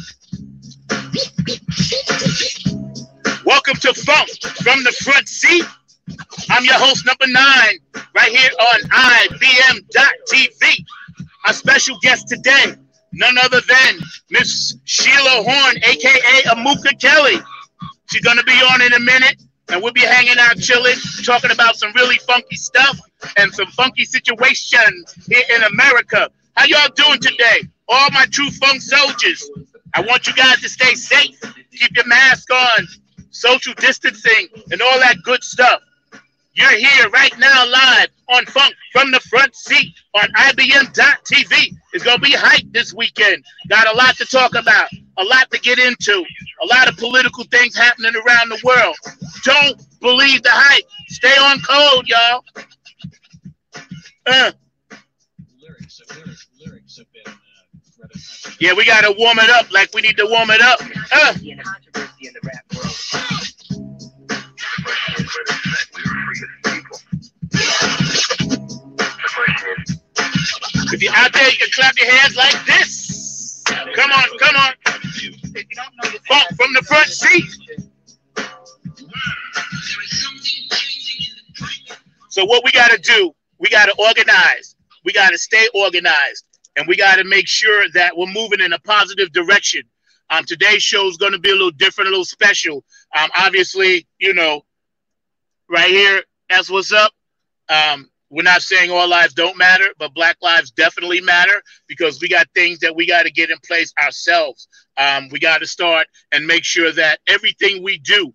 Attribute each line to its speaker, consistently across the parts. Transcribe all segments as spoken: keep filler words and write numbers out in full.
Speaker 1: Welcome to Funk from the Front Seat. I'm your host, number nine, right here on I B M dot T V. Our special guest today, none other than Miss Sheila Horn, a k a. Amuka Kelly. She's going to be on in a minute, and we'll be hanging out, chilling, talking about some really funky stuff and some funky situations here in America. How y'all doing today? All my true funk soldiers, I want you guys to stay safe. Keep your mask on, social distancing, and all that good stuff. You're here right now live on Funk from the Front Seat on I B M dot T V. It's going to be hype this weekend. Got a lot to talk about, a lot to get into, a lot of political things happening around the world. Don't believe the hype. Stay on code, y'all. Uh. Lyrics, lyrics, lyrics have been, uh, rather yeah, we got to warm it up like we need to warm it up. Uh. If you're out there, you can clap your hands like this. Come on, come on. Funk from the Front Seat. So what we got to do, we got to organize. We got to stay organized. And we got to make sure that we're moving in a positive direction. Um, today's show is going to be a little different, a little special. Um, obviously, you know, right here, that's what's up. Um, we're not saying all lives don't matter, but Black lives definitely matter because we got things that we got to get in place ourselves. Um, we got to start and make sure that everything we do,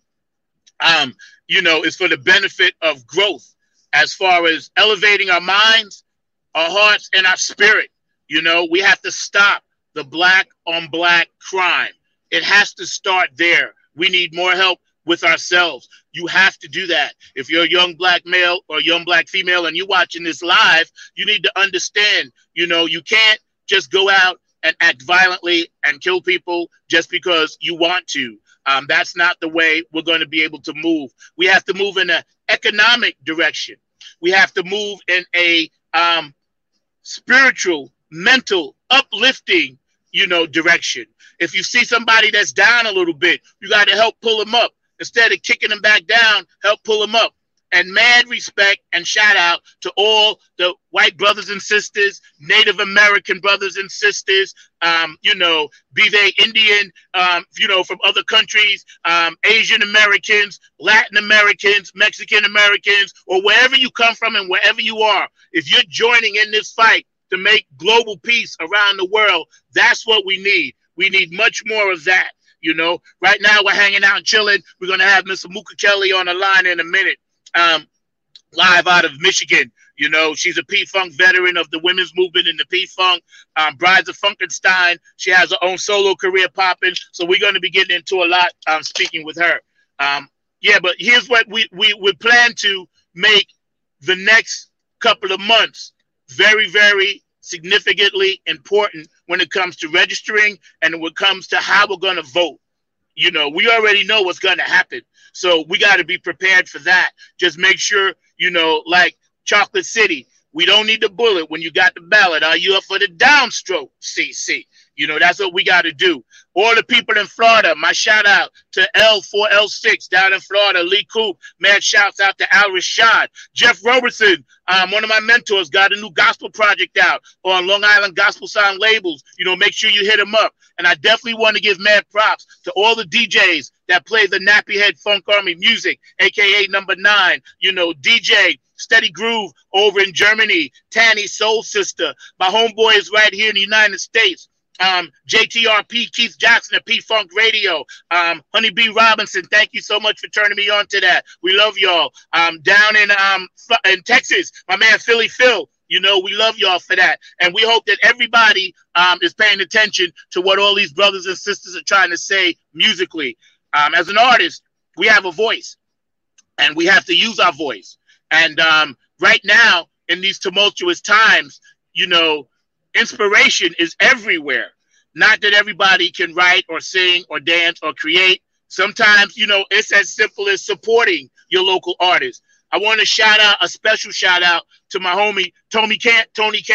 Speaker 1: um, you know, is for the benefit of growth as far as elevating our minds, our hearts, and our spirit. You know, we have to stop the black on black crime. It has to start there. We need more help with ourselves. You have to do that. If you're a young black male or young black female and you're watching this live, you need to understand, you know, you can't just go out and act violently and kill people just because you want to. Um, that's not the way we're going to be able to move. We have to move in an economic direction. We have to move in a um, spiritual, mental, uplifting, you know, direction. If you see somebody that's down a little bit, you got to help pull them up. Instead of kicking them back down, help pull them up. And mad respect and shout out to all the white brothers and sisters, Native American brothers and sisters, um, you know, be they Indian, um, you know, from other countries, um, Asian Americans, Latin Americans, Mexican Americans, or wherever you come from and wherever you are. If you're joining in this fight to make global peace around the world, that's what we need. We need much more of that. You know, right now we're hanging out and chilling. We're going to have Miss Amuka Kelly on the line in a minute, um, live out of Michigan. You know, she's a P-Funk veteran of the women's movement in the P-Funk. Um, Brides of Funkenstein. She has her own solo career popping. So we're going to be getting into a lot um, speaking with her. Um, yeah, but here's what we, we, we plan to make the next couple of months very, very significantly important when it comes to registering and when it comes to how we're going to vote. You know, we already know what's going to happen. So we got to be prepared for that. Just make sure, you know, like Chocolate City, we don't need the bullet when you got the ballot. Are you up for the downstroke, C C? You know, that's what we got to do. All the people in Florida, my shout out to L four L six down in Florida, Lee Coop, mad shouts out to Al Rashad. Jeff Robertson, um, one of my mentors, got a new gospel project out on Long Island Gospel Sound Labels. You know, make sure you hit him up. And I definitely want to give mad props to all the D Js that play the Nappy Head Funk Army music, a k a number nine, you know, D J Steady Groove over in Germany, Tanny Soul Sister. My homeboy is right here in the United States. Um, J T R P, Keith Jackson at P-Funk Radio. Um, Honey B. Robinson, thank you so much for turning me on to that. We love y'all. Um, down in um in Texas, my man Philly Phil. You know, we love y'all for that. And we hope that everybody um, is paying attention to what all these brothers and sisters are trying to say musically. Um, as an artist, we have a voice, and we have to use our voice. And um, right now, in these tumultuous times, you know, inspiration is everywhere. Not that everybody can write or sing or dance or create. Sometimes, you know, it's as simple as supporting your local artist. I want to shout out, a special shout out to my homie, Tony Cam, Tony Cam.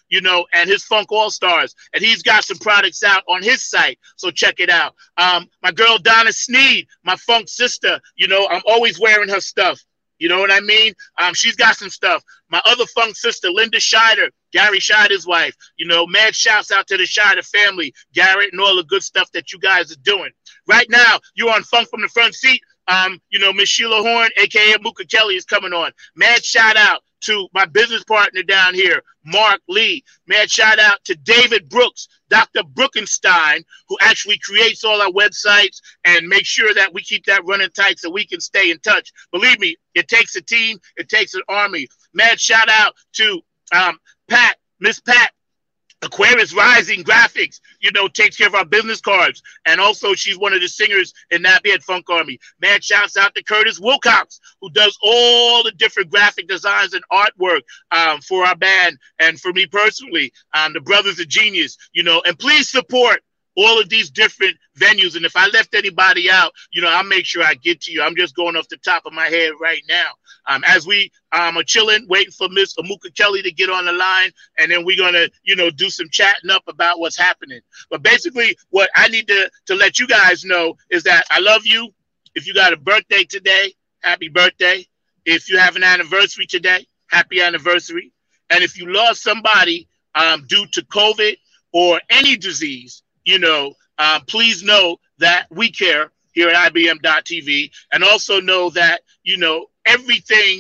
Speaker 1: you know, and his Funk All Stars. And he's got some products out on his site. So check it out. Um, my girl Donna Sneed, my funk sister, you know, I'm always wearing her stuff. You know what I mean? Um, she's got some stuff. My other funk sister, Linda Scheider, Gary Scheider's wife. You know, mad shouts out to the Scheider family, Garrett, and all the good stuff that you guys are doing. Right now, you're on Funk from the Front Seat. Um, you know, Miss Sheila Horn, aka Mooka Kelly, is coming on. Mad shout out to my business partner down here, Mark Lee. Mad shout out to David Brooks, Doctor Brookenstein, who actually creates all our websites and makes sure that we keep that running tight so we can stay in touch. Believe me, it takes a team, it takes an army. Mad shout out to um, Pat, Miss Pat, Aquarius Rising Graphics, you know, takes care of our business cards. And also she's one of the singers in Nappy Head Funk Army. Man, shouts out to Curtis Wilcox, who does all the different graphic designs and artwork um, for our band and for me personally. Um, the Brothers of Genius, you know, and please support all of these different venues. And if I left anybody out, you know, I'll make sure I get to you. I'm just going off the top of my head right now. Um, as we um, are chilling, waiting for Miss Mooka Kelly to get on the line, and then we're going to, you know, do some chatting up about what's happening. But basically what I need to, to let you guys know is that I love you. If you got a birthday today, happy birthday. If you have an anniversary today, happy anniversary. And if you lost somebody um, due to COVID or any disease, you know, um, please know that we care here at I B M dot T V, and also know that, you know, everything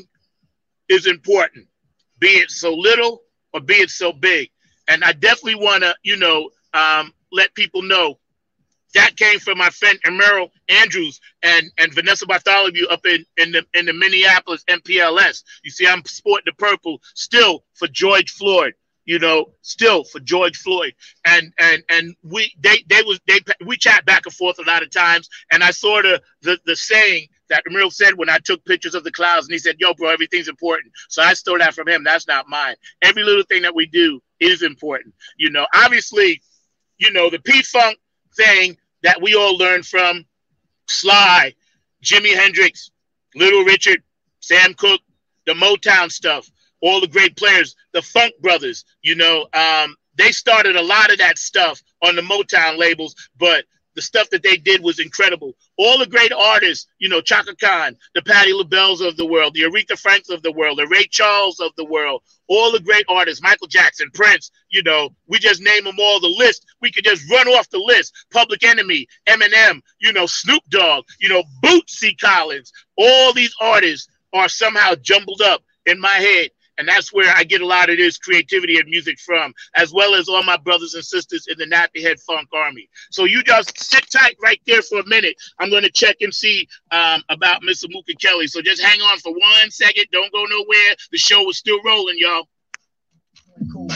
Speaker 1: is important, be it so little or be it so big. And I definitely want to, you know, um, let people know that came from my friend Emerald Andrews and, and Vanessa Bartholomew up in, in, the, in the Minneapolis M P L S. You see, I'm sporting the purple still for George Floyd. You know, still for George Floyd, and and and we they they was they we chat back and forth a lot of times, and I saw the the, the saying that Emil said when I took pictures of the clouds, and he said, "Yo, bro, everything's important." So I stole that from him. That's not mine. Every little thing that we do is important. You know, obviously, you know the P-Funk thing that we all learned from Sly, Jimi Hendrix, Little Richard, Sam Cooke, the Motown stuff. All the great players, the Funk Brothers, you know, um, they started a lot of that stuff on the Motown labels, but the stuff that they did was incredible. All the great artists, you know, Chaka Khan, the Patti LaBelle's of the world, the Aretha Franks of the world, the Ray Charles of the world, all the great artists, Michael Jackson, Prince, you know, we just name them all. The list, we could just run off the list. Public Enemy, Eminem, you know, Snoop Dogg, you know, Bootsy Collins. All these artists are somehow jumbled up in my head. And that's where I get a lot of this creativity and music from, as well as all my brothers and sisters in the Nappy Head Funk Army. So you just sit tight right there for a minute. I'm going to check and see um, about Miss Mooka Kelly. So just hang on for one second. Don't go nowhere. The show is still rolling, y'all. Cool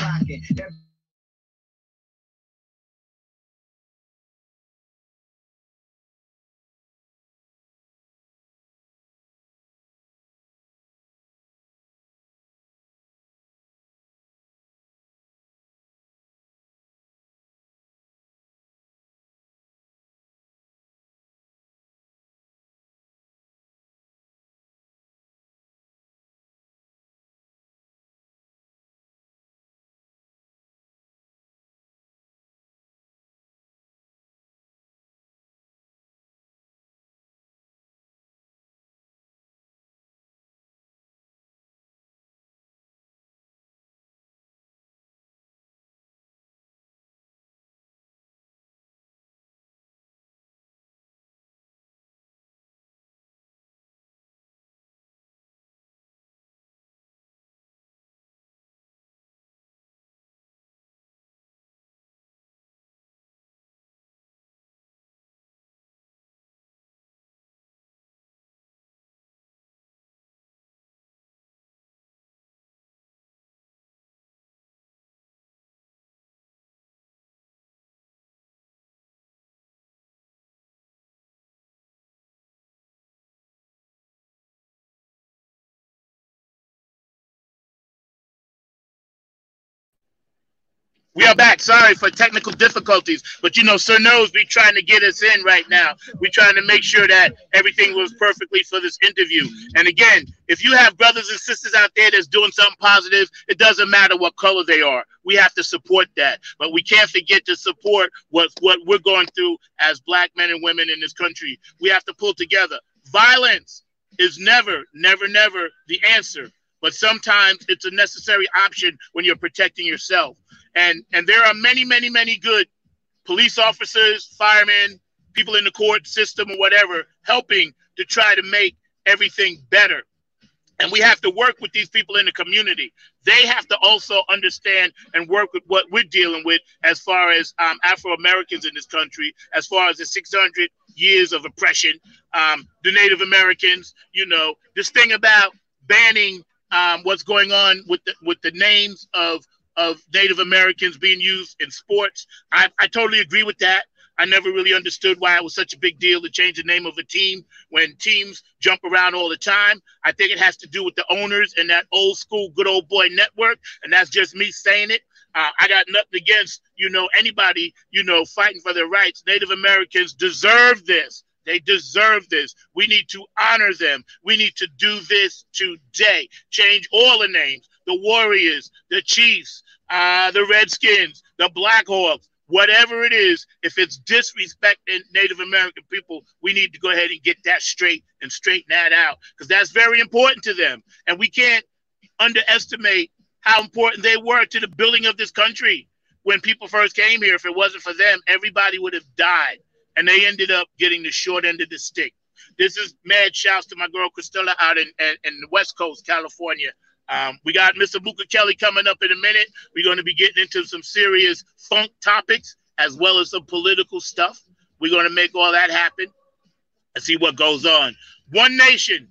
Speaker 1: We are back. Sorry for technical difficulties, but you know, Sir Nose be trying to get us in right now. We're trying to make sure that everything was perfectly for this interview. And again, if you have brothers and sisters out there that's doing something positive, it doesn't matter what color they are. We have to support that, but we can't forget to support what what we're going through as black men and women in this country. We have to pull together. Violence is never, never, never the answer, but sometimes it's a necessary option when you're protecting yourself. And and there are many, many, many good police officers, firemen, people in the court system or whatever, helping to try to make everything better. And we have to work with these people in the community. They have to also understand and work with what we're dealing with as far as um, Afro-Americans in this country, as far as the six hundred years of oppression, um, the Native Americans, you know, this thing about banning um, what's going on with the, with the names of of Native Americans being used in sports. I, I totally agree with that. I never really understood why it was such a big deal to change the name of a team when teams jump around all the time. I think it has to do with the owners and that old school good old boy network, and that's just me saying it. Uh, I got nothing against, you know, anybody, you know, fighting for their rights. Native Americans deserve this. They deserve this. We need to honor them. We need to do this today. Change all the names. The Warriors, the Chiefs, uh, the Redskins, the Blackhawks, whatever it is. If it's disrespecting Native American people, we need to go ahead and get that straight and straighten that out, because that's very important to them. And we can't underestimate how important they were to the building of this country. When people first came here, if it wasn't for them, everybody would have died. And they ended up getting the short end of the stick. This is mad shouts to my girl Christella out in, in, in the West Coast, California. Um, we got Mister Mooka Kelly coming up in a minute. We're going to be getting into some serious funk topics as well as some political stuff. We're going to make all that happen and see what goes on. One Nation,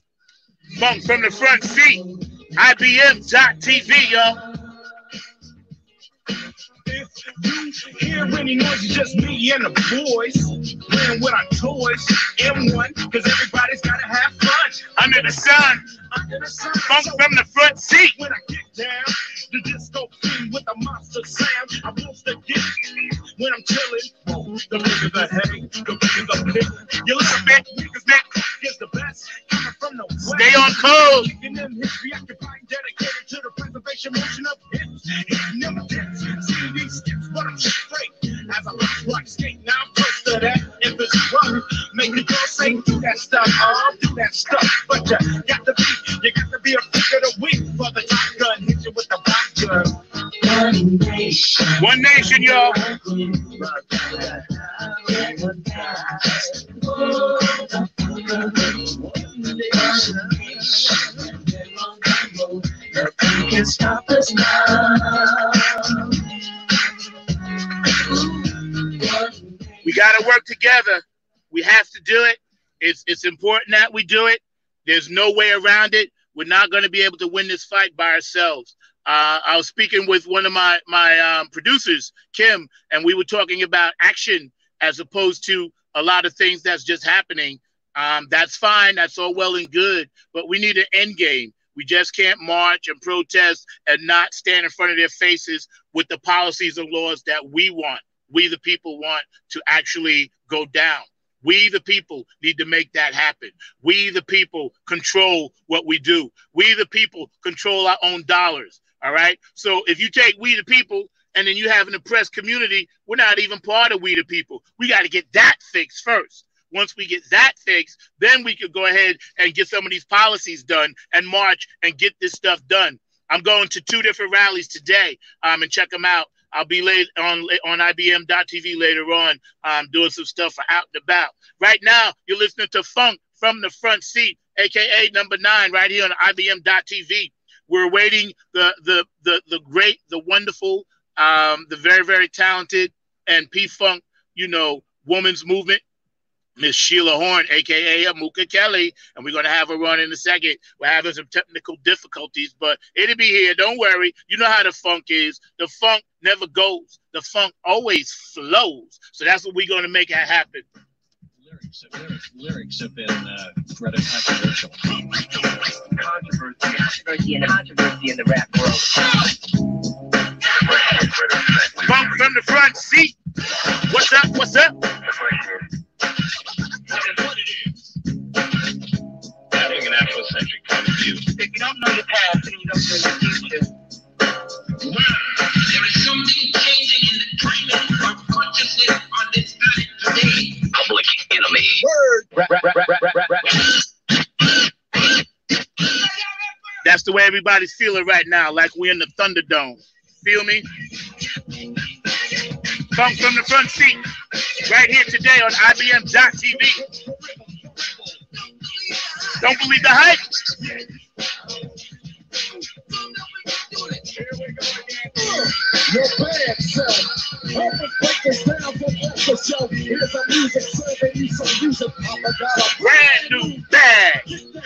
Speaker 1: funk from the front seat, I B M dot T V, y'all.
Speaker 2: If you hear any noise, it's just me and the boys playing with our toys. M one, because everybody's got to have fun.
Speaker 1: Under the sun,
Speaker 2: Under the sun.
Speaker 1: funk
Speaker 2: So
Speaker 1: from the front seat.
Speaker 2: when I get down, the disco queen with the monster sound. I won't forget when I'm chilling. The bigger the heavy, the bigger the pick. You listen, man, niggas, man, is the best. Coming from the west.
Speaker 1: Stay on code.
Speaker 2: Kicking them hits, preoccupied, dedicated to the preservation motion of hits. Hitting them hits, see these skips, but I'm straight. As I rock, rock, skate, now I'm close to that. If it's wrong, make the girl say, do that stuff, oh, do that stuff. But you got to be, you got to be a freak of the week for the top gun, hit you with the rock gun.
Speaker 3: One nation,
Speaker 1: One Nation, y'all.
Speaker 3: Nothing can stop us now.
Speaker 1: We got to work together. We have to do it. It's it's important that we do it. There's no way around it. We're not going to be able to win this fight by ourselves. Uh, I was speaking with one of my my um, producers, Kim, and we were talking about action as opposed to a lot of things that's just happening. Um, that's fine. That's all well and good. But we need an end game. We just can't march and protest and not stand in front of their faces with the policies and laws that we want. We, the people, want to actually go down. We, the people, need to make that happen. We, the people, control what we do. We, the people, control our own dollars. All right. So if you take we, the people, and then you have an oppressed community, we're not even part of we, the people. We got to get that fixed first. Once we get that fixed, then we could go ahead and get some of these policies done and march and get this stuff done. I'm going to two different rallies today, um, and check them out. I'll be late on on I B M dot T V later on, um, doing some stuff for Out and About. Right now, you're listening to Funk from the Front Seat, a k a number nine, right here on I B M dot T V. We're awaiting the the the the great, the wonderful, um, the very, very talented and P-Funk, you know, woman's movement, Miss Sheila Horn, a k a. Mooka Kelly, and we're going to have her on in a second. We're having some technical difficulties, but it'll be here. Don't worry. You know how the funk is. The funk never goes. The funk always flows. So that's what we're going to make it happen.
Speaker 4: Lyrics, lyrics, lyrics have been uh, rather controversial.
Speaker 3: Controversy, controversy, and controversy in the rap world.
Speaker 1: Funk from the front seat. What's up? What's up?
Speaker 4: Having an Afrocentric point of view.
Speaker 2: If you don't know your past, then you don't know your future.
Speaker 5: There is something changing in the climate of consciousness on this planet today. Public enemy.
Speaker 2: Word.
Speaker 1: Rap, rap, rap, rap, rap, rap. That's the way everybody's feeling right now, like we're in the Thunderdome. Feel me? Funk from the front seat, right here today on I B M dot T V. Don't believe the hype.
Speaker 2: Your bad self. Help us break this down for the show. Here's a music survey, you some music. I'm a
Speaker 1: brand new bag.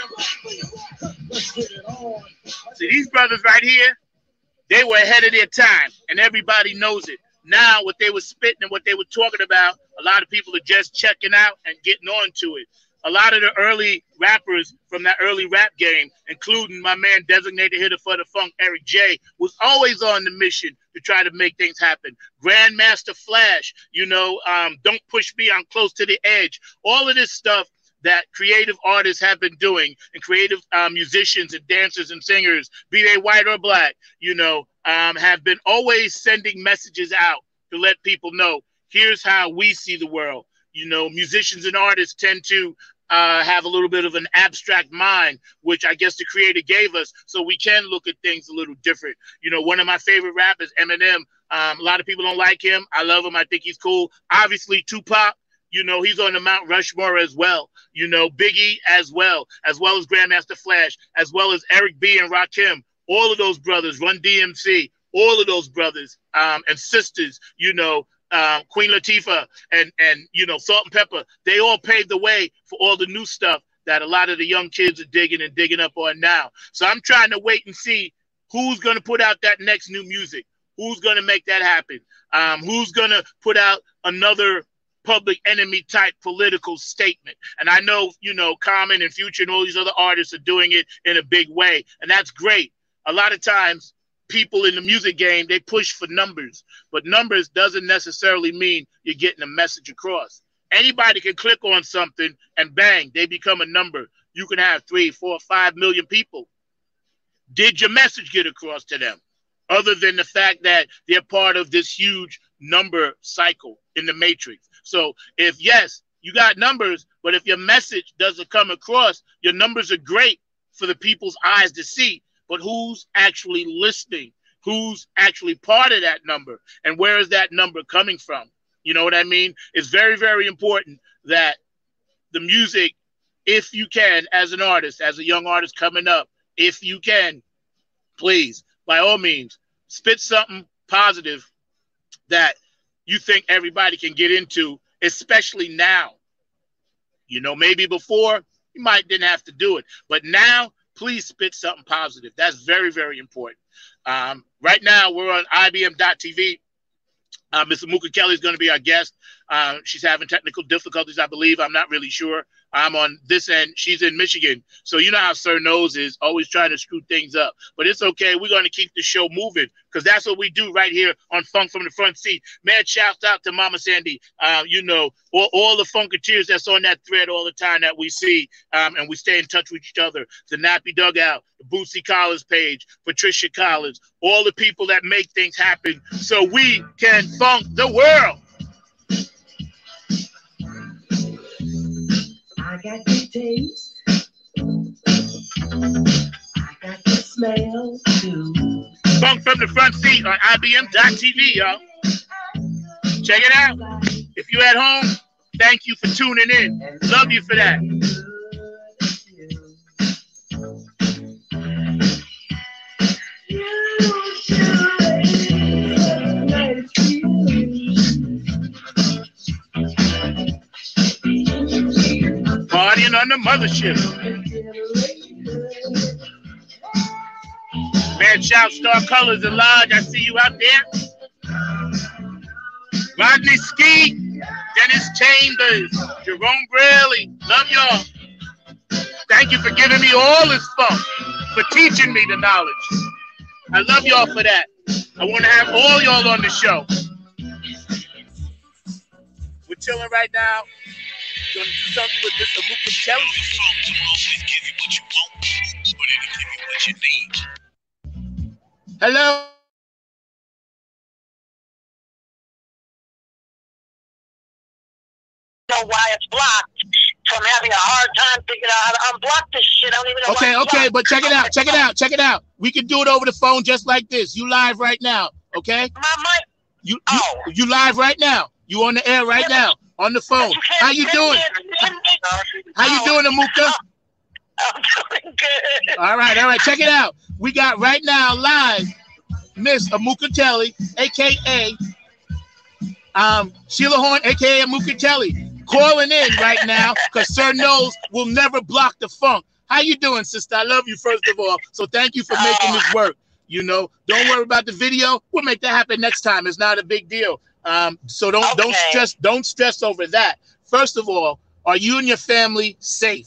Speaker 2: Let's get it on.
Speaker 1: See, these brothers right here, they were ahead of their time, and everybody knows it. Now, what they were spitting and what they were talking about, a lot of people are just checking out and getting on to it. A lot of the early rappers from that early rap game, including my man designated hitter for the funk, Eric J, was always on the mission to try to make things happen. Grandmaster Flash, you know, um, Don't Push Me, I'm Close to the Edge. All of this stuff that creative artists have been doing, and creative um, musicians and dancers and singers, be they white or black, you know, um, have been always sending messages out to let people know, here's how we see the world. You know, musicians and artists tend to uh, have a little bit of an abstract mind, which I guess the creator gave us, so we can look at things a little different. You know, one of my favorite rappers, Eminem, um, a lot of people don't like him. I love him. I think he's cool. Obviously, Tupac, you know, he's on the Mount Rushmore as well. You know, Biggie as well, as well as Grandmaster Flash, as well as Eric B. and Rakim. All of those brothers, Run D M C, all of those brothers um, and sisters, you know, Um, Queen Latifah and, and, you know, Salt and Pepper, they all paved the way for all the new stuff that a lot of the young kids are digging and digging up on now. So I'm trying to wait and see who's going to put out that next new music. Who's going to make that happen? Um, who's going to put out another Public Enemy type political statement? And I know, you know, Common and Future and all these other artists are doing it in a big way. And that's great. A lot of times, people in the music game, they push for numbers, but numbers doesn't necessarily mean you're getting a message across. Anybody can click on something and bang, they become a number. You can have three, four, five million people. Did your message get across to them? Other than the fact that they're part of this huge number cycle in the matrix. So if yes, you got numbers, but if your message doesn't come across, your numbers are great for the people's eyes to see. But who's actually listening? Who's actually part of that number? And where is that number coming from? You know what I mean? It's very, very important that the music, if you can, as an artist, as a young artist coming up, if you can, please, by all means, spit something positive that you think everybody can get into, especially now. You know, maybe before, you might didn't have to do it. But now, please spit something positive. That's very, very important. Um, right now, we're on I B M dot T V. Uh, Miss Amuka Kelly is going to be our guest. Uh, she's having technical difficulties, I believe. I'm not really sure. I'm on this end. She's in Michigan. So you know how Sir Nose is, always trying to screw things up. But it's okay. We're going to keep the show moving because that's what we do right here on Funk from the Front Seat. Man, shouts out to Mama Sandy. Uh, you know, all, all the Funketeers that's on that thread all the time that we see, um, and we stay in touch with each other. The Nappy Dugout, the Bootsy Collins page, Patricia Collins, all the people that make things happen so we can funk the world.
Speaker 3: I got the taste. I got the smell too.
Speaker 1: Funk from the Front Seat on I B M dot T V, y'all. Check it out. If you're at home, thank you for tuning in. Love you for that. Partying on the mothership. Man, shout Star Colors and Lodge. I see you out there. Rodney Ski, Dennis Chambers, Jerome Braley. Love y'all. Thank you for giving me all this funk, for teaching me the knowledge. I love y'all for that. I want to have all y'all on the show. We're chilling right now. Gonna do something with Mister Amuka Kelly. Hello.
Speaker 6: Know why it's blocked. So I'm having a hard time figuring out how to unblock this shit. I don't even know.
Speaker 1: Okay,
Speaker 6: why it's
Speaker 1: okay,
Speaker 6: blocked.
Speaker 1: but check it out, check it out, check it out. We can do it over the phone just like this. You live right now, okay?
Speaker 6: My mic.
Speaker 1: You you,
Speaker 6: Oh.
Speaker 1: you live right now. You on the air right
Speaker 6: Yeah,
Speaker 1: now on the phone.
Speaker 6: You can't
Speaker 1: How you
Speaker 6: send
Speaker 1: doing?
Speaker 6: it.
Speaker 1: How you doing, Amuka?
Speaker 6: I'm doing good.
Speaker 1: All right, all right. Check it out. We got right now live Miss Amuka Kelly, aka um Sheila Horn, aka Amuka Kelly, calling in right now because Sir Knows will never block the funk. How you doing, sister? I love you first of all. So thank you for making this work. You know, don't worry about the video. We'll make that happen next time. It's not a big deal. Um, so don't don't
Speaker 6: Okay.
Speaker 1: stress, don't stress over that. First of all, are you and your family safe?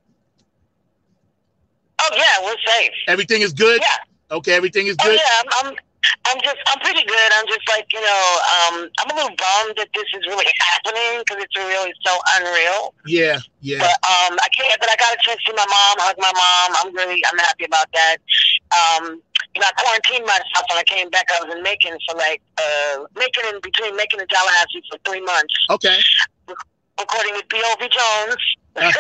Speaker 6: Oh yeah, we're safe.
Speaker 1: Everything is good?
Speaker 6: Yeah.
Speaker 1: Okay, everything is
Speaker 6: Oh
Speaker 1: good.
Speaker 6: yeah, I'm, I'm, I'm just, I'm pretty good. I'm just like, you know, um, I'm a little bummed that this is really happening because it's really so unreal.
Speaker 1: Yeah, yeah.
Speaker 6: But um, I can't. But I got a chance to see my mom, hug my mom. I'm really, I'm happy about that. Um, you know, I quarantined myself when I came back. I was in Macon for like, uh, Macon in between Macon and Tallahassee for three months,
Speaker 1: Okay.
Speaker 6: recording with B O V Jones,
Speaker 1: Uh.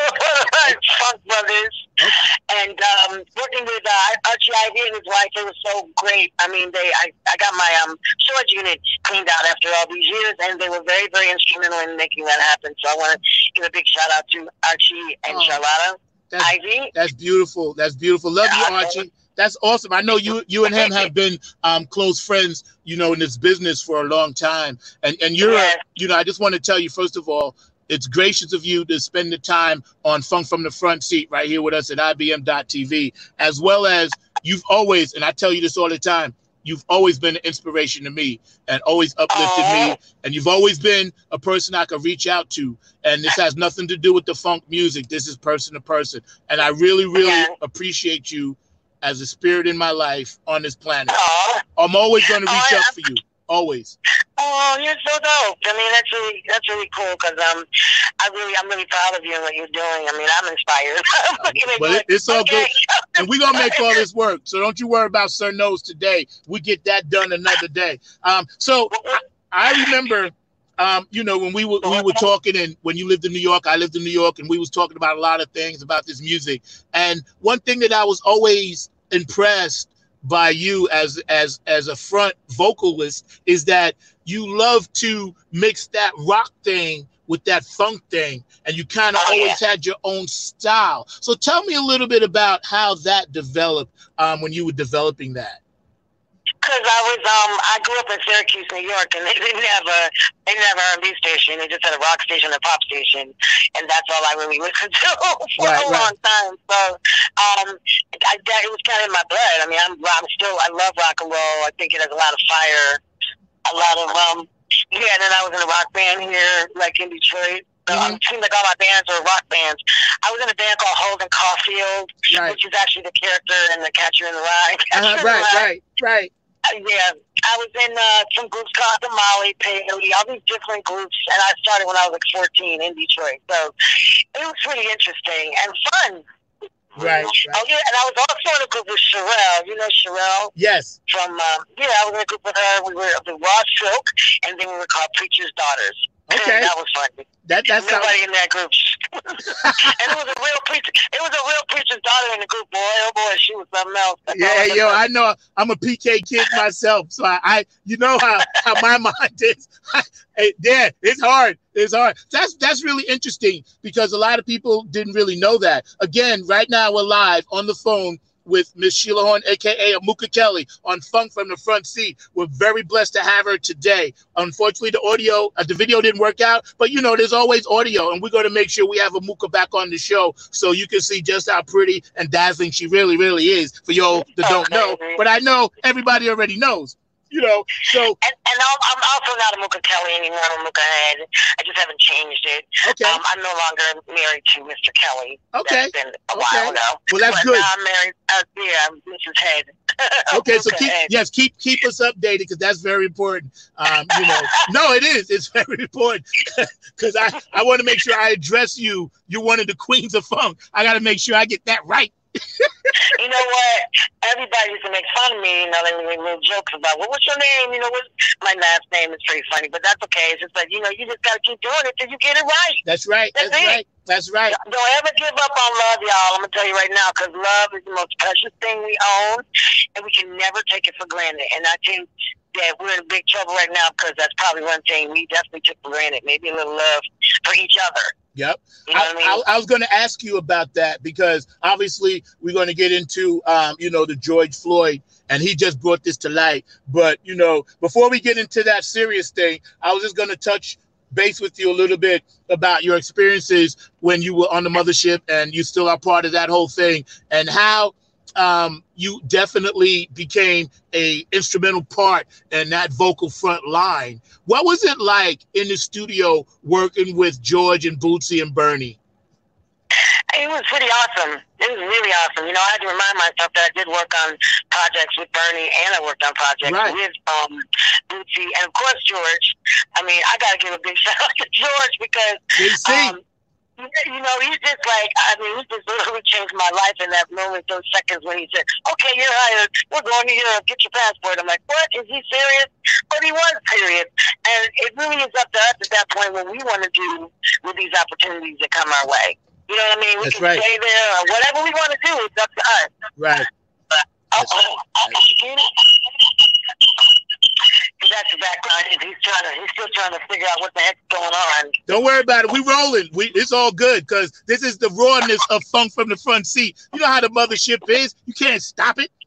Speaker 6: Funk Brothers. And um, working with uh, Archie Ivy and his wife, it was so great. I mean, they, I, I got my um, storage unit cleaned out after all these years, and they were very, very instrumental in making that happen. So I want to give a big shout out to Archie and
Speaker 1: Oh,
Speaker 6: Charlotta
Speaker 1: That's,
Speaker 6: Ivy.
Speaker 1: that's beautiful. That's beautiful. Love you, Archie. That's awesome. I know you you and him have been um, close friends, you know, in this business for a long time. And and you're,
Speaker 6: Yes.
Speaker 1: you know, I just want to tell you, first of all, it's gracious of you to spend the time on Funk from the Front Seat right here with us at I B M dot T V, as well as you've always, and I tell you this all the time, you've always been an inspiration to me and always uplifted
Speaker 6: Aw.
Speaker 1: me. And you've always been a person I could reach out to. And this has nothing to do with the funk music. This is person to person. And I really, really
Speaker 6: Yeah.
Speaker 1: appreciate you as a spirit in my life on this planet.
Speaker 6: Oh,
Speaker 1: I'm always going to
Speaker 6: Oh,
Speaker 1: reach
Speaker 6: yeah.
Speaker 1: out for you. Always.
Speaker 6: oh, you're so dope. I mean, that's really, that's really cool because um, I really, I'm really proud of you and what you're doing. I mean, I'm inspired. I'm looking at
Speaker 1: Well,
Speaker 6: you
Speaker 1: it- it's all
Speaker 6: okay.
Speaker 1: good. And we're going to make all this work. So don't you worry about Sir Knows today. We get that done another day. Um, so I, I remember, um, you know, when we were, we were talking, and when you lived in New York, I lived in New York, and we was talking about a lot of things about this music. And one thing that I was always impressed by you as as as a front vocalist is that you love to mix that rock thing with that funk thing, and you kind of
Speaker 6: Oh, yeah.
Speaker 1: always had your own style. So tell me a little bit about how that developed um, when you were developing that.
Speaker 6: Because I was, um, I grew up in Syracuse, New York, and they didn't have a, they didn't have an R and B station. They just had a rock station, a pop station, and that's all I really listened to for
Speaker 1: Right,
Speaker 6: a
Speaker 1: right.
Speaker 6: long time. So, um, I, that, it was kind of in my blood. I mean, I'm, I'm still, I love rock and roll. I think it has a lot of fire, a lot of, um, yeah. And then I was in a rock band here, like in Detroit. So
Speaker 1: Mhm.
Speaker 6: it seems like all my bands were rock bands. I was in a band called Holden Caulfield,
Speaker 1: Right.
Speaker 6: which is actually the character in The Catcher in the Rye.
Speaker 1: Uh,
Speaker 6: Catcher in the
Speaker 1: right,
Speaker 6: Rye.
Speaker 1: right, right.
Speaker 6: Uh, yeah, I was in uh, some groups called the Molly, Peyote, all these different groups, and I started when I was like fourteen in Detroit. So it was pretty interesting and fun.
Speaker 1: Right,
Speaker 6: Oh
Speaker 1: right.
Speaker 6: yeah, and I was also in a group with Sherelle. You know Sherelle
Speaker 1: Yes.
Speaker 6: from um, yeah, I was in a group with her. We were the Raw Silk, and then we were called Preacher's Daughters.
Speaker 1: Okay.
Speaker 6: that was fun.
Speaker 1: That that's how.
Speaker 6: Nobody in that group. And it was a real preacher. It was a real preacher's daughter in the group. Boy, oh boy, she was something else. That's all
Speaker 1: Yeah,
Speaker 6: I can
Speaker 1: yo,
Speaker 6: say.
Speaker 1: I know I'm a P K kid myself, so I, I you know how, how my mind is. Hey, yeah, it's hard. It's hard. That's that's really interesting because a lot of people didn't really know that. Again, right now we're live on the phone with Miss Sheila Horn, aka Amuka Kelly, on Funk from the Front Seat. We're very blessed to have her today. Unfortunately, the audio, uh, the video didn't work out, but you know, there's always audio, and we're going to make sure we have Amuka back on the show so you can see just how pretty and dazzling she really, really is for y'all that don't know. But I know everybody already knows. You know, so
Speaker 6: and, and I'm, I'm also not a Mooka Kelly anymore. I'm a Mooka Head. I just haven't changed it.
Speaker 1: okay,
Speaker 6: Um, I'm no longer married to Mister Kelly.
Speaker 1: okay,
Speaker 6: That's been a
Speaker 1: okay.
Speaker 6: while ago.
Speaker 1: Well, that's
Speaker 6: but
Speaker 1: good.
Speaker 6: Now I'm married. Uh, yeah, I'm Missus Head.
Speaker 1: Okay, so
Speaker 6: Mooka
Speaker 1: keep
Speaker 6: Head.
Speaker 1: yes, keep keep us updated because that's very important. Um, you know, no, it is. It's very important because I I want to make sure I address you. You're one of the queens of funk. I got to make sure I get that right.
Speaker 6: You know what? Everybody used to make fun of me. You know, they would make little jokes about, well, what's your name? You know, what? My last name is pretty funny, but that's okay. It's just like, you know, you just got to keep doing it till you get it right.
Speaker 1: That's right. That's, that's right. That's right.
Speaker 6: Don't ever give up on love, y'all. I'm going to tell you right now, because love is the most precious thing we own, and we can never take it for granted. And I think that we're in big trouble right now because that's probably one thing we definitely took for granted. Maybe a little love for each other.
Speaker 1: Yep.
Speaker 6: You know
Speaker 1: I,
Speaker 6: what I mean?
Speaker 1: I, I was going to ask you about that because obviously we're going to get into, um, you know, the George Floyd, and he just brought this to light. But, you know, before we get into that serious thing, I was just going to touch base with you a little bit about your experiences when you were on the mothership and you still are part of that whole thing, and how um, you definitely became a instrumental part in that vocal front line. What was it like in the studio working with George and Bootsy and Bernie?
Speaker 6: It was pretty awesome. It was really awesome. You know, I had to remind myself that I did work on projects with Bernie, and I worked on projects
Speaker 1: right.
Speaker 6: with um, Bootsy, and of course George. I mean, I got to give a big shout out to George because, um, you know, he's just like, I mean, he just literally changed my life in that moment, those seconds when he said, okay, you're hired. We're going to Europe. Get your passport. I'm like, what? Is he serious? But he was serious. And it really is up to us at that point what we want to do with these opportunities that come our way. You know what I mean? We
Speaker 1: That's
Speaker 6: can
Speaker 1: right.
Speaker 6: stay there or whatever we want to do. It's up to us.
Speaker 1: Right.
Speaker 6: But,
Speaker 1: That's
Speaker 6: uh-oh. Uh-oh. That's the background. He's trying to. He's still trying to figure out what the heck's going on.
Speaker 1: Don't worry about it. We rolling. We it's all good because this is the rawness of funk from the front seat. You know how the mothership is. You can't stop it.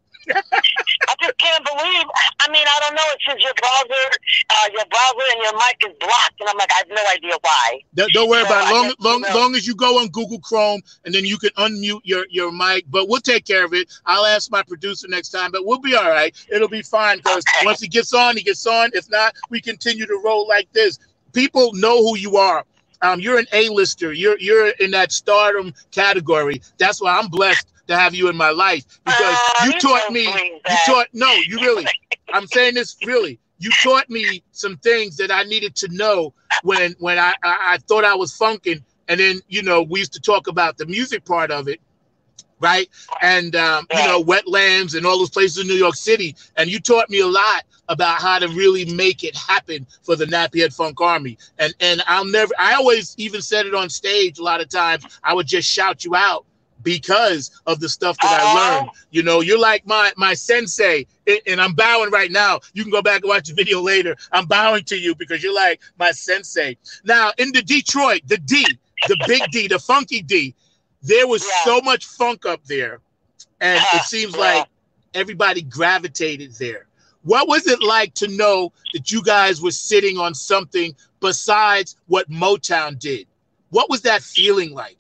Speaker 6: I just can't believe. I mean, I don't know. It says your browser, uh, your browser and your mic is blocked, and I'm like, I have no idea why.
Speaker 1: Don't, don't worry
Speaker 6: so
Speaker 1: about it. Long,
Speaker 6: guess,
Speaker 1: long,
Speaker 6: you know,
Speaker 1: long as you go on Google Chrome, and then you can unmute your your mic. But we'll take care of it. I'll ask my producer next time, but we'll be all right. It'll be fine because
Speaker 6: okay.
Speaker 1: once he gets on, he gets on. If not, we continue to roll like this. People know who you are. Um, you're an A-lister. You're you're in that stardom category. That's why I'm blessed to have you in my life because
Speaker 6: uh,
Speaker 1: you taught me. You taught no, you really. I'm saying this really. You taught me some things that I needed to know when when I, I, I thought I was funking, and then you know we used to talk about the music part of it, right? And um, you know Wetlands and all those places in New York City, and you taught me a lot about how to really make it happen for the Nappy Head Funk Army. And and I'll never. I always even said it on stage. A lot of times I would just shout you out because of the stuff that I learned. You know, you're like my my sensei, and I'm bowing right now. You can go back and watch the video later. I'm bowing to you because you're like my sensei. Now, in the Detroit, the D, the big D, the funky D, there was
Speaker 6: yeah.
Speaker 1: so much funk up there, and it seems yeah. like everybody gravitated there. What was it like to know that you guys were sitting on something besides what Motown did? What was that feeling like?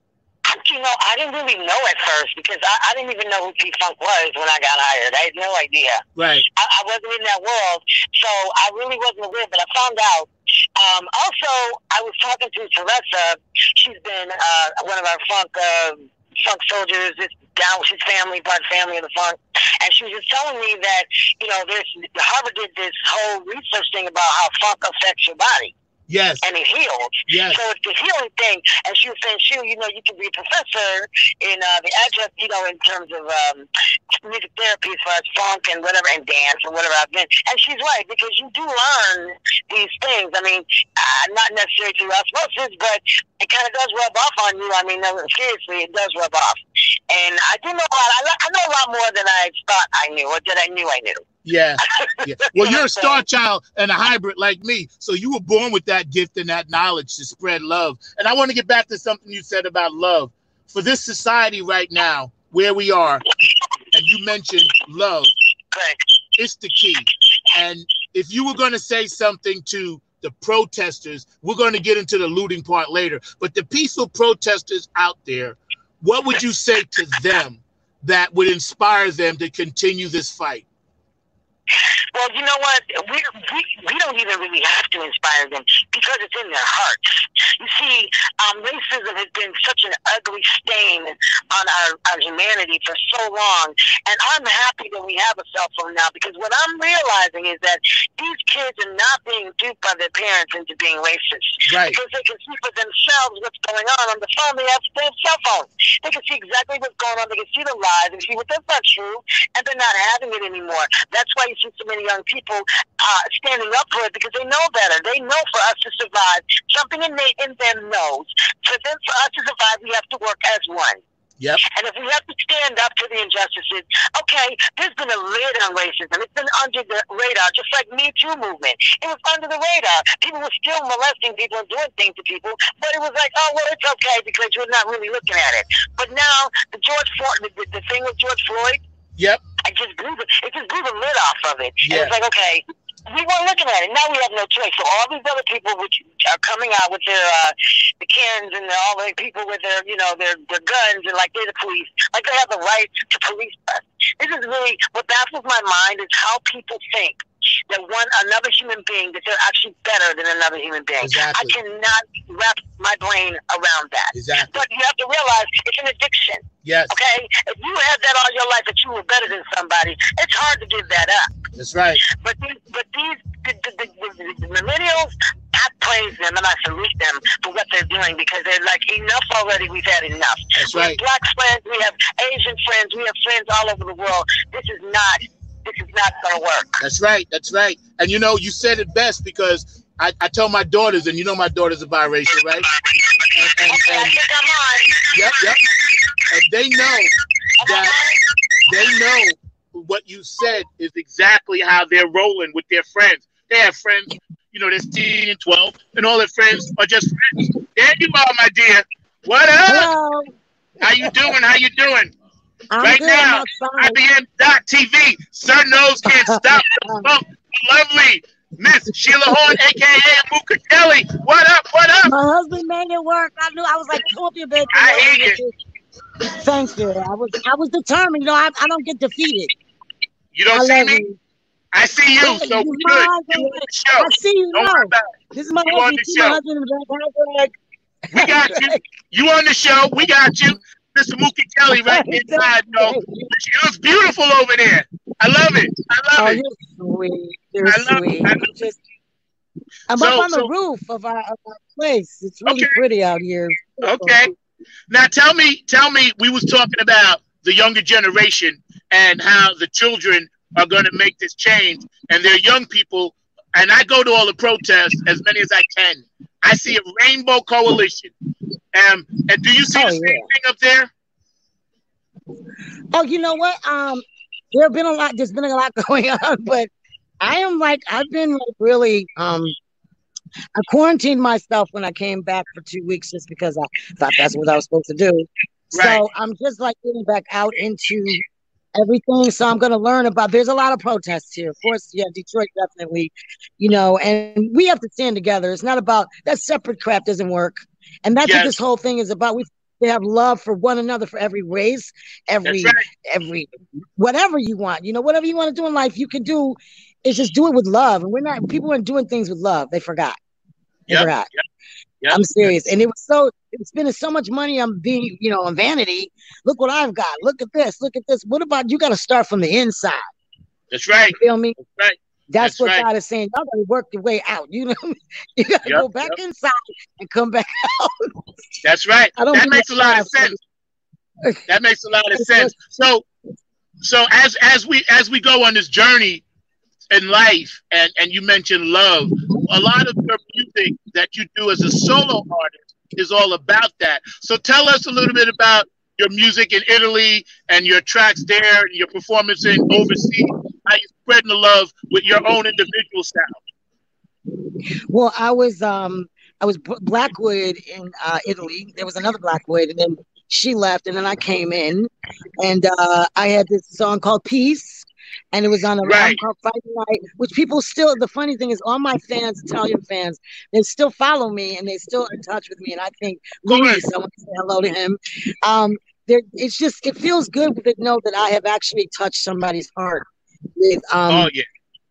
Speaker 6: You know, I didn't really know at first because I, I didn't even know who P-Funk was when I got hired. I had no idea.
Speaker 1: Right.
Speaker 6: I, I wasn't in that world, so I really wasn't aware, but I found out. Um, also, I was talking to Teresa. She's been uh, one of our funk uh, funk soldiers. It's down with his family, part family of the funk. And she was just telling me that, you know, there's Harvard did this whole research thing about how funk affects your body.
Speaker 1: Yes.
Speaker 6: And it heals.
Speaker 1: Yes.
Speaker 6: So it's the healing thing. And she was saying, Shu, you know, you can be a professor in uh, the adjunct, you know, in terms of um, music therapy as far as funk and whatever, and dance and whatever I've been. And she's right, because you do learn these things. I mean, uh, not necessarily through osmosis, but it kind of does rub off on you. I mean, no, seriously, it does rub off. And I do know a lot. I know a lot more than I thought I knew, or that I knew I knew.
Speaker 1: Yeah. yeah. Well, you're a star child and a hybrid like me. So you were born with that gift and that knowledge to spread love. And I want to get back to something you said about love. For this society right now, where we are, and you mentioned love, it's the key. And if you were going to say something to the protesters, we're going to get into the looting part later, but the peaceful protesters out there, what would you say to them that would inspire them to continue this fight?
Speaker 6: Well, you know what? We, we we don't even really have to inspire them because it's in their hearts. You see, um, racism has been such an ugly stain on our, our humanity for so long, and I'm happy that we have a cell phone now because what I'm realizing is that these kids are not being duped by their parents into being racist.
Speaker 1: Right.
Speaker 6: Because they can see for themselves what's going on on the phone. They have their cell phones. They can see exactly what's going on. They can see the lies and see what that's not true, and they're not having it anymore. That's why you see so many young people uh, standing up for it because they know better. They know for us to survive, something innate in them knows. For them, for us to survive, we have to work as one.
Speaker 1: Yep.
Speaker 6: And if we have to stand up to the injustices, okay, there's been a lid on racism. It's been under the radar, just like Me Too movement. It was under the radar. People were still molesting people and doing things to people, but it was like, oh, well, it's okay because you're not really looking at it. But now, the George Floyd, the, the thing with George Floyd,
Speaker 1: Yep.
Speaker 6: I just blew the, it just blew the lid off of it.
Speaker 1: Yeah.
Speaker 6: And it's like, okay, we weren't looking at it. Now we have no choice. So all these other people which are coming out with their uh, the cans and all the people with their, you know, their, their guns and like they're the police, like they have the right to police us. This is really what baffles my mind is how people think that one another human being that they're actually better than another human being.
Speaker 1: Exactly.
Speaker 6: I cannot wrap my brain around that.
Speaker 1: Exactly.
Speaker 6: But you have to realize it's an addiction.
Speaker 1: Yes.
Speaker 6: Okay? If you had that all your life that you were better than somebody, it's hard to give that up.
Speaker 1: That's right.
Speaker 6: But these, but these, the, the, the, the, the millennials, I praise them and I salute them for what they're doing because they're like, enough already, we've had enough.
Speaker 1: That's
Speaker 6: we
Speaker 1: right.
Speaker 6: have black friends, we have Asian friends, we have friends all over the world. This is not, this is not going to work.
Speaker 1: That's right. That's right. And you know, you said it best because I, I tell my daughters, and you know my daughters are biracial, right? And, and,
Speaker 6: Okay, I
Speaker 1: and,
Speaker 6: think I'm on.
Speaker 1: yep, yep. And they know that they know what you said is exactly how they're rolling with their friends. They have friends, you know, they're sixteen and twelve, and all their friends are just friends. There you are, my dear. What up?
Speaker 7: Hello.
Speaker 1: How you doing? How you doing?
Speaker 7: I'm
Speaker 1: right
Speaker 7: good.
Speaker 1: now,
Speaker 7: I'm
Speaker 1: I
Speaker 7: outside.
Speaker 1: B M dot T V. Sir Nose can't stop the funk. Lovely Miss Sheila Horn, a k a. Amuka Kelly. What up? What up?
Speaker 7: My husband made it work. I knew I was like, come up here, baby.
Speaker 1: I hear you.
Speaker 7: Thank you. I was I was determined. You know, I, I don't get defeated.
Speaker 1: You don't
Speaker 7: I
Speaker 1: see
Speaker 7: love
Speaker 1: me?
Speaker 7: you.
Speaker 1: I see you,
Speaker 7: Yeah,
Speaker 1: so
Speaker 7: you
Speaker 1: we're good.
Speaker 7: know,
Speaker 1: You on the show.
Speaker 7: I see you
Speaker 1: Don't
Speaker 7: now.
Speaker 1: worry about it.
Speaker 7: This is my
Speaker 1: You on
Speaker 7: husband.
Speaker 1: the
Speaker 7: See my
Speaker 1: show.
Speaker 7: husband in the back.
Speaker 1: We got you. You on the show. We got you. Mister Mookie Kelly right inside, though. She looks beautiful over there. I love it. I
Speaker 7: Oh,
Speaker 1: love it.
Speaker 7: you're sweet. You're
Speaker 1: I love
Speaker 7: sweet.
Speaker 1: it. I love
Speaker 7: I'm just, I'm
Speaker 1: So-
Speaker 7: up on the
Speaker 1: so-
Speaker 7: roof of our, of our place. It's really
Speaker 1: Okay.
Speaker 7: pretty out here.
Speaker 1: Okay. Now tell me, tell me, we was talking about the younger generation and how the children are going to make this change, and they're young people. And I go to all the protests, as many as I can. I see a rainbow coalition. Um, and do you see
Speaker 7: Oh,
Speaker 1: the same
Speaker 7: yeah.
Speaker 1: thing up there?
Speaker 7: Oh, you know what? Um, there have been a lot. There's been a lot going on, but I am like I've been like really um. I quarantined myself when I came back for two weeks just because I thought that's what I was supposed to do.
Speaker 1: Right.
Speaker 7: So I'm just like getting back out into everything. So I'm going to learn about. There's a lot of protests here. Of course, yeah, Detroit definitely, you know, and we have to stand together. It's not about that separate crap doesn't work, and that's
Speaker 1: Yes.
Speaker 7: what this whole thing is about. We they have love for one another, for every race, every
Speaker 1: That's right.
Speaker 7: every whatever you want. You know, whatever you want to do in life, you can do. Is just do it with love. And we're not. People weren't doing things with love. They forgot. They
Speaker 1: Yep,
Speaker 7: forgot.
Speaker 1: yep, yep.
Speaker 7: I'm serious. And it was so. It's spending so much money on being, you know, on vanity. Look what I've got. Look at this. Look at this. What about you? Got to start from the inside.
Speaker 1: That's right.
Speaker 7: You feel me?
Speaker 1: That's right.
Speaker 7: That's,
Speaker 1: That's
Speaker 7: what
Speaker 1: right.
Speaker 7: God is saying. Y'all gotta work your way out. You know, you gotta
Speaker 1: Yep,
Speaker 7: go back
Speaker 1: yep.
Speaker 7: inside and come back out.
Speaker 1: That's right.
Speaker 7: I don't
Speaker 1: That
Speaker 7: mean
Speaker 1: makes
Speaker 7: to
Speaker 1: a lot of
Speaker 7: laugh,
Speaker 1: sense. That makes a lot of
Speaker 7: It's
Speaker 1: sense. So, so as as we as we go on this journey in life, and and you mentioned love, a lot of your music that you do as a solo artist is all about that. So tell us a little bit about your music in Italy and your tracks there, and your performance in overseas. How you spreading the love with your own individual style.
Speaker 7: Well, I was um I was B- Blackwood in uh, Italy. There was another Blackwood, and then she left, and then I came in, and uh, I had this song called Peace, and it was on a album
Speaker 1: Right.
Speaker 7: called Fighting Light, which people still. The funny thing is, all my fans, Italian fans, they still follow me, and they still in touch with me, and I think
Speaker 1: Good.
Speaker 7: Luis, I want to say hello to him. Um, there, it's just it feels good to know that I have actually touched somebody's heart with um.
Speaker 1: Oh yeah.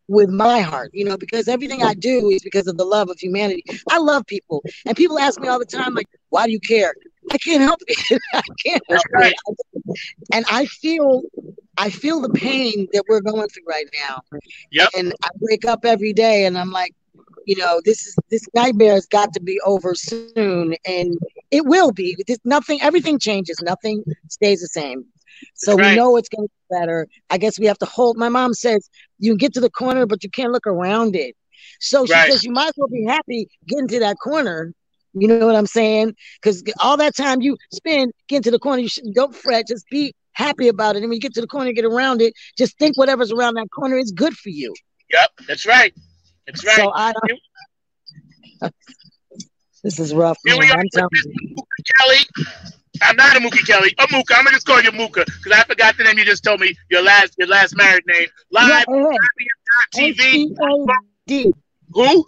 Speaker 7: with my heart, you know, because everything I do is because of the love of humanity. I love people, and people ask me all the time, like, why do you care? I can't help it. I can't help
Speaker 1: right.
Speaker 7: it. And I feel, I feel the pain that we're going through right now.
Speaker 1: Yep.
Speaker 7: And I wake up every day and I'm like, you know, this is this nightmare has got to be over soon, and it will be. This, nothing, everything changes. Nothing stays the same. So
Speaker 1: That's right.
Speaker 7: we know it's going to be better. I guess we have to hold. My mom says you can get to the corner, but you can't look around it. So she
Speaker 1: Right.
Speaker 7: says you might as well be happy getting to that corner. You know what I'm saying? Because all that time you spend getting to the corner, you should, don't fret. Just be happy about it. And when you get to the corner, get around it. Just think whatever's around that corner is good for you.
Speaker 1: Yep. That's right. That's right.
Speaker 7: So I don't. This is rough.
Speaker 1: Here
Speaker 7: Man.
Speaker 1: we are
Speaker 7: I'm
Speaker 1: with
Speaker 7: telling
Speaker 1: Miss
Speaker 7: you.
Speaker 1: Mooka Kelly. I'm not a Mookie Kelly. A Mooka. I'm gonna just call you Mooka because I forgot the name you just told me. Your last, your last married name. Live
Speaker 7: Yeah,
Speaker 1: on
Speaker 7: hey,
Speaker 1: I B M dot T V.
Speaker 7: H E A D.
Speaker 1: Who?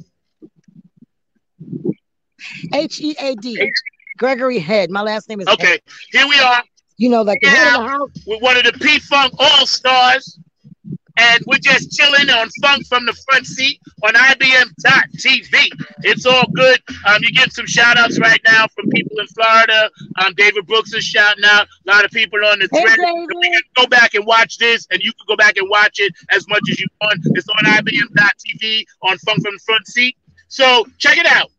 Speaker 7: H E A D. Gregory Head. My last name is Head.
Speaker 1: Okay. Here we are
Speaker 7: You know, like the head of the
Speaker 1: Yeah.
Speaker 7: house.
Speaker 1: with one of the P Funk All Stars, and we're just chilling on Funk from the front seat on I B M dot T V. It's all good. Um, you get some shout outs right now from people in Florida. Um, David Brooks is shouting out. A lot of people on the
Speaker 7: Hey,
Speaker 1: thread.
Speaker 7: David.
Speaker 1: You can go back and watch this, and you can go back and watch it as much as you want. It's on I B M dot T V on Funk from the front seat. So check it out.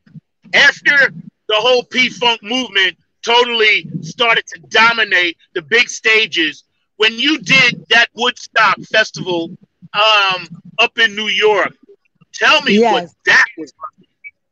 Speaker 1: After the whole P-Funk movement totally started to dominate the big stages, when you did that Woodstock festival um, up in New York, tell me what
Speaker 7: Yes.
Speaker 1: that was like.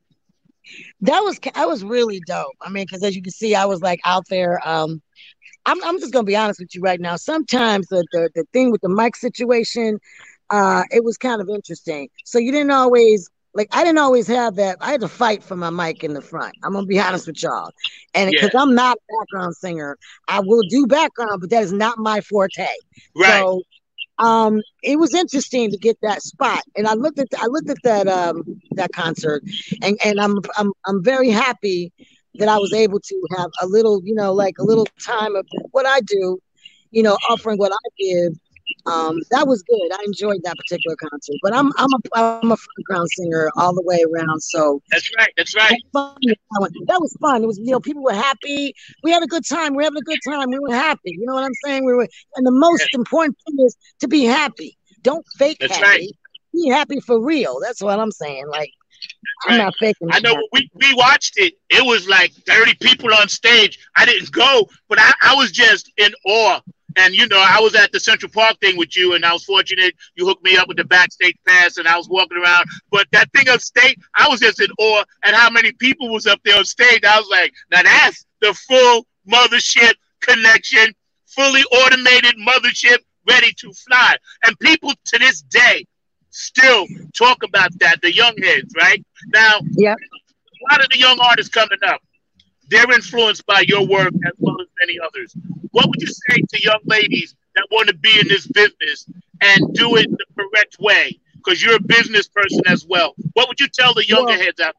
Speaker 7: That was that was really dope. I mean, because as you can see, I was like out there. Um, I'm I'm just gonna be honest with you right now. Sometimes the the, the thing with the mic situation, uh, it was kind of interesting. So you didn't always like I didn't always have that. I had to fight for my mic in the front. I'm gonna be honest with y'all, and
Speaker 1: Yeah.
Speaker 7: because I'm not a background singer, I will do background, but that is not my forte.
Speaker 1: Right.
Speaker 7: So um it was interesting to get that spot, and I looked at I looked at that um that concert, and and I'm I'm I'm very happy that I was able to have a little, you know, like a little time of what I do, you know, offering what I give. Um, that was good. I enjoyed that particular concert, but I'm I'm a I'm a background singer all the way around. So
Speaker 1: That's right. That's right.
Speaker 7: that fun, that one- that was fun. It was, you know, people were happy. We had a good time. We were having a good time. We were happy. You know what I'm saying? We were, and the most important thing is to be happy. Don't fake
Speaker 1: That's
Speaker 7: happy.
Speaker 1: right.
Speaker 7: Be happy for real. That's what I'm saying. Like I'm
Speaker 1: right.
Speaker 7: not faking.
Speaker 1: I know
Speaker 7: happy.
Speaker 1: when we, we watched it, it was like thirty people on stage. I didn't go, but I, I was just in awe. And, you know, I was at the Central Park thing with you, and I was fortunate you hooked me up with the backstage pass, and I was walking around. But that thing up stage, I was just in awe at how many people was up there on stage. I was like, now that's the full mothership connection, fully automated mothership ready to fly. And people to this day still talk about that, the young heads, right? Now,
Speaker 7: Yep.
Speaker 1: a lot of the young artists coming up, they're influenced by your work as well as many others. What would you say to young ladies that want to be in this business and do it the correct way? Because you're a business person as well. What would you tell the younger
Speaker 7: Well,
Speaker 1: heads out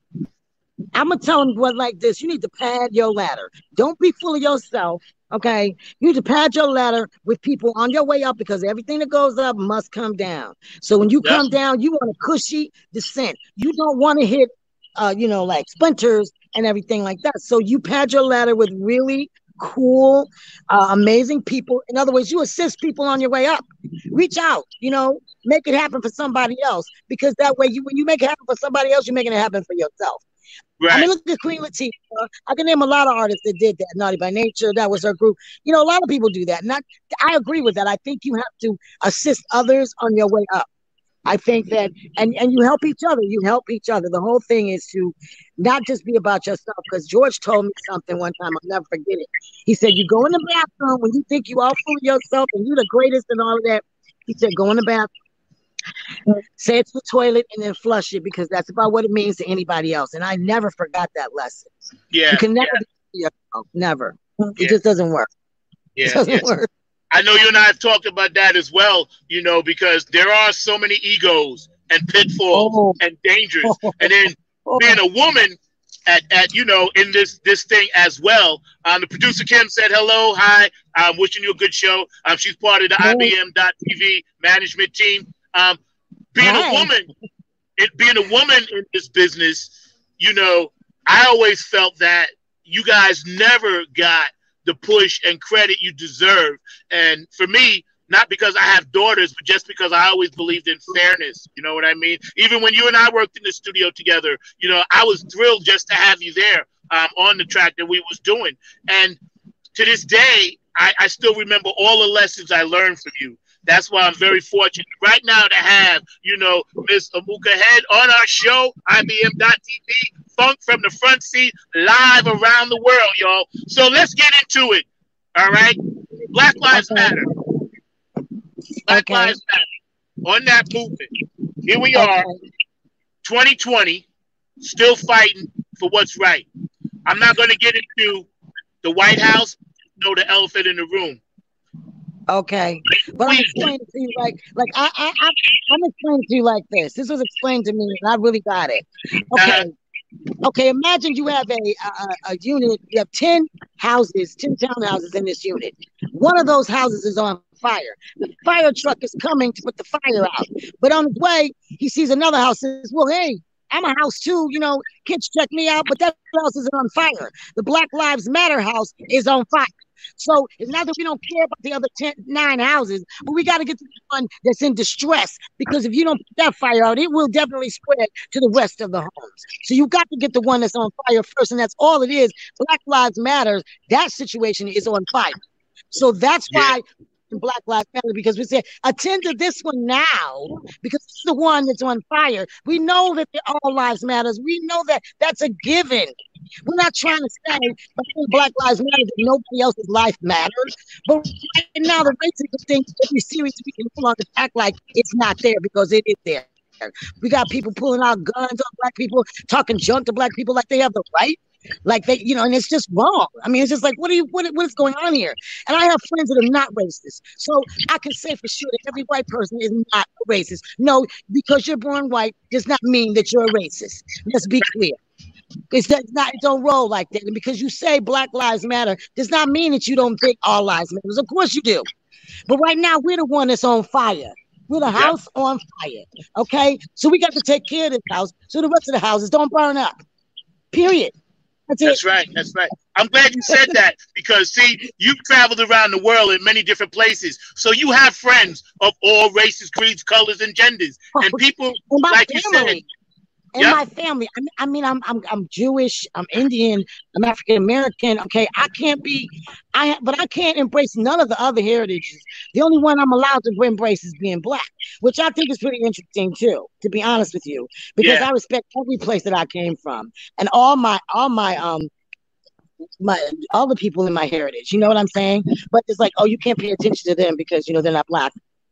Speaker 7: I'm gonna tell them what like this. You need to pad your ladder. Don't be full of yourself. Okay, you need to pad your ladder with people on your way up, because everything that goes up must come down. So when you
Speaker 1: Yep.
Speaker 7: come down, you want a cushy descent. You don't want to hit, uh, you know, like splinters and everything like that. So you pad your ladder with really cool, uh, amazing people. In other words, you assist people on your way up. Reach out, you know, make it happen for somebody else, because that way, you when you make it happen for somebody else, you're making it happen for yourself. I
Speaker 1: Right.
Speaker 7: mean, look at Queen Latifah. I can name a lot of artists that did that. Naughty by Nature, that was her group. You know, a lot of people do that. Not, I agree with that. I think you have to assist others on your way up. I think that, and and you help each other. You help each other. The whole thing is to not just be about yourself. Because George told me something one time, I'll never forget it. He said, "You go in the bathroom when you think you all full of yourself and you're the greatest and all of that." He said, "Go in the bathroom, say it's the toilet, and then flush it, because that's about what it means to anybody else." And I never forgot that lesson.
Speaker 1: Yeah.
Speaker 7: You can never
Speaker 1: yeah,
Speaker 7: be yourself. Never. It
Speaker 1: Yeah.
Speaker 7: just doesn't work. It
Speaker 1: yeah,
Speaker 7: doesn't
Speaker 1: yeah.
Speaker 7: work.
Speaker 1: I know you and I have talked about that as well, you know, because there are so many egos and pitfalls
Speaker 7: Oh.
Speaker 1: and dangers. And then being a woman at, at you know, in this this thing as well. Um, the producer Kim said hello, hi. I'm wishing you a good show. Um, she's part of the I B M dot T V management team. Um, being
Speaker 7: Right.
Speaker 1: a woman, it, being a woman in this business, you know, I always felt that you guys never got the push and credit you deserve. And for me, not because I have daughters, but just because I always believed in fairness. You know what I mean? Even when you and I worked in the studio together, you know, I was thrilled just to have you there um, on the track that we was doing. And to this day, I, I still remember all the lessons I learned from you. That's why I'm very fortunate right now to have, you know, Miss Amuka Head on our show, I B M dot T V, Funk from the Front Seat, live around the world, y'all. So let's get into it, all right? Black Lives
Speaker 7: Okay.
Speaker 1: Matter. Black
Speaker 7: Okay.
Speaker 1: Lives Matter. On that movement. Here we are,
Speaker 7: Okay.
Speaker 1: twenty twenty, still fighting for what's right. I'm not going to get into the White House, no, the elephant in the room.
Speaker 7: Okay, but I'm explaining to you like, like I, I, I, I'm explaining to you like this. This was explained to me, and I really got it. Okay, okay. Imagine you have a, a a unit. You have ten houses, ten townhouses in this unit. One of those houses is on fire. The fire truck is coming to put the fire out, but on his way, he sees another house. Says, "Well, hey, I'm a house too. You know, kids check me out, but that house isn't on fire. The Black Lives Matter house is on fire." So it's not that we don't care about the other ten, nine houses, but we got to get to the one that's in distress, because if you don't put that fire out, it will definitely spread to the rest of the homes. So you got to get the one that's on fire first, and that's all it is. Black Lives Matter, that situation is on fire. So that's why Black Lives Matter, because we say attend to this one now, because it's the one that's on fire. We know that all lives matters. We know that that's a given. We're not trying to say but Black Lives Matter that nobody else's life matters. But right now, the racism thing, every series we can pull on to act like it's not there, because it is there. We got people pulling out guns on black people, talking junk to black people like they have the right. Like they, you know, and it's just wrong. I mean, it's just like, what are you, what, what is going on here? And I have friends that are not racist. So I can say for sure that every white person is not a racist. No, because you're born white does not mean that you're a racist. Let's be clear. It's not, it don't roll like that. And because you say Black Lives Matter does not mean that you don't think all lives matter. Of course you do. But right now, we're the one that's on fire. We're the house yep. on fire. Okay? So we got to take care of this house so the rest of the houses don't burn up. Period. That's,
Speaker 1: That's right. That's right. I'm glad you said that, because, see, you've traveled around the world in many different places. So you have friends of all races, creeds, colors, and genders. And people,
Speaker 7: and
Speaker 1: like
Speaker 7: family.
Speaker 1: you said,
Speaker 7: and
Speaker 1: yep.
Speaker 7: my family. I mean, I mean, I'm I'm I'm Jewish. I'm Indian. I'm African American. Okay, I can't be, I but I can't embrace none of the other heritages. The only one I'm allowed to embrace is being black, which I think is pretty interesting too. To be honest with you, because
Speaker 1: yeah.
Speaker 7: I respect every place that I came from, and all my all my um. my all the people in my heritage, you know what I'm saying? But it's like, oh, you can't pay attention to them because you know they're not black.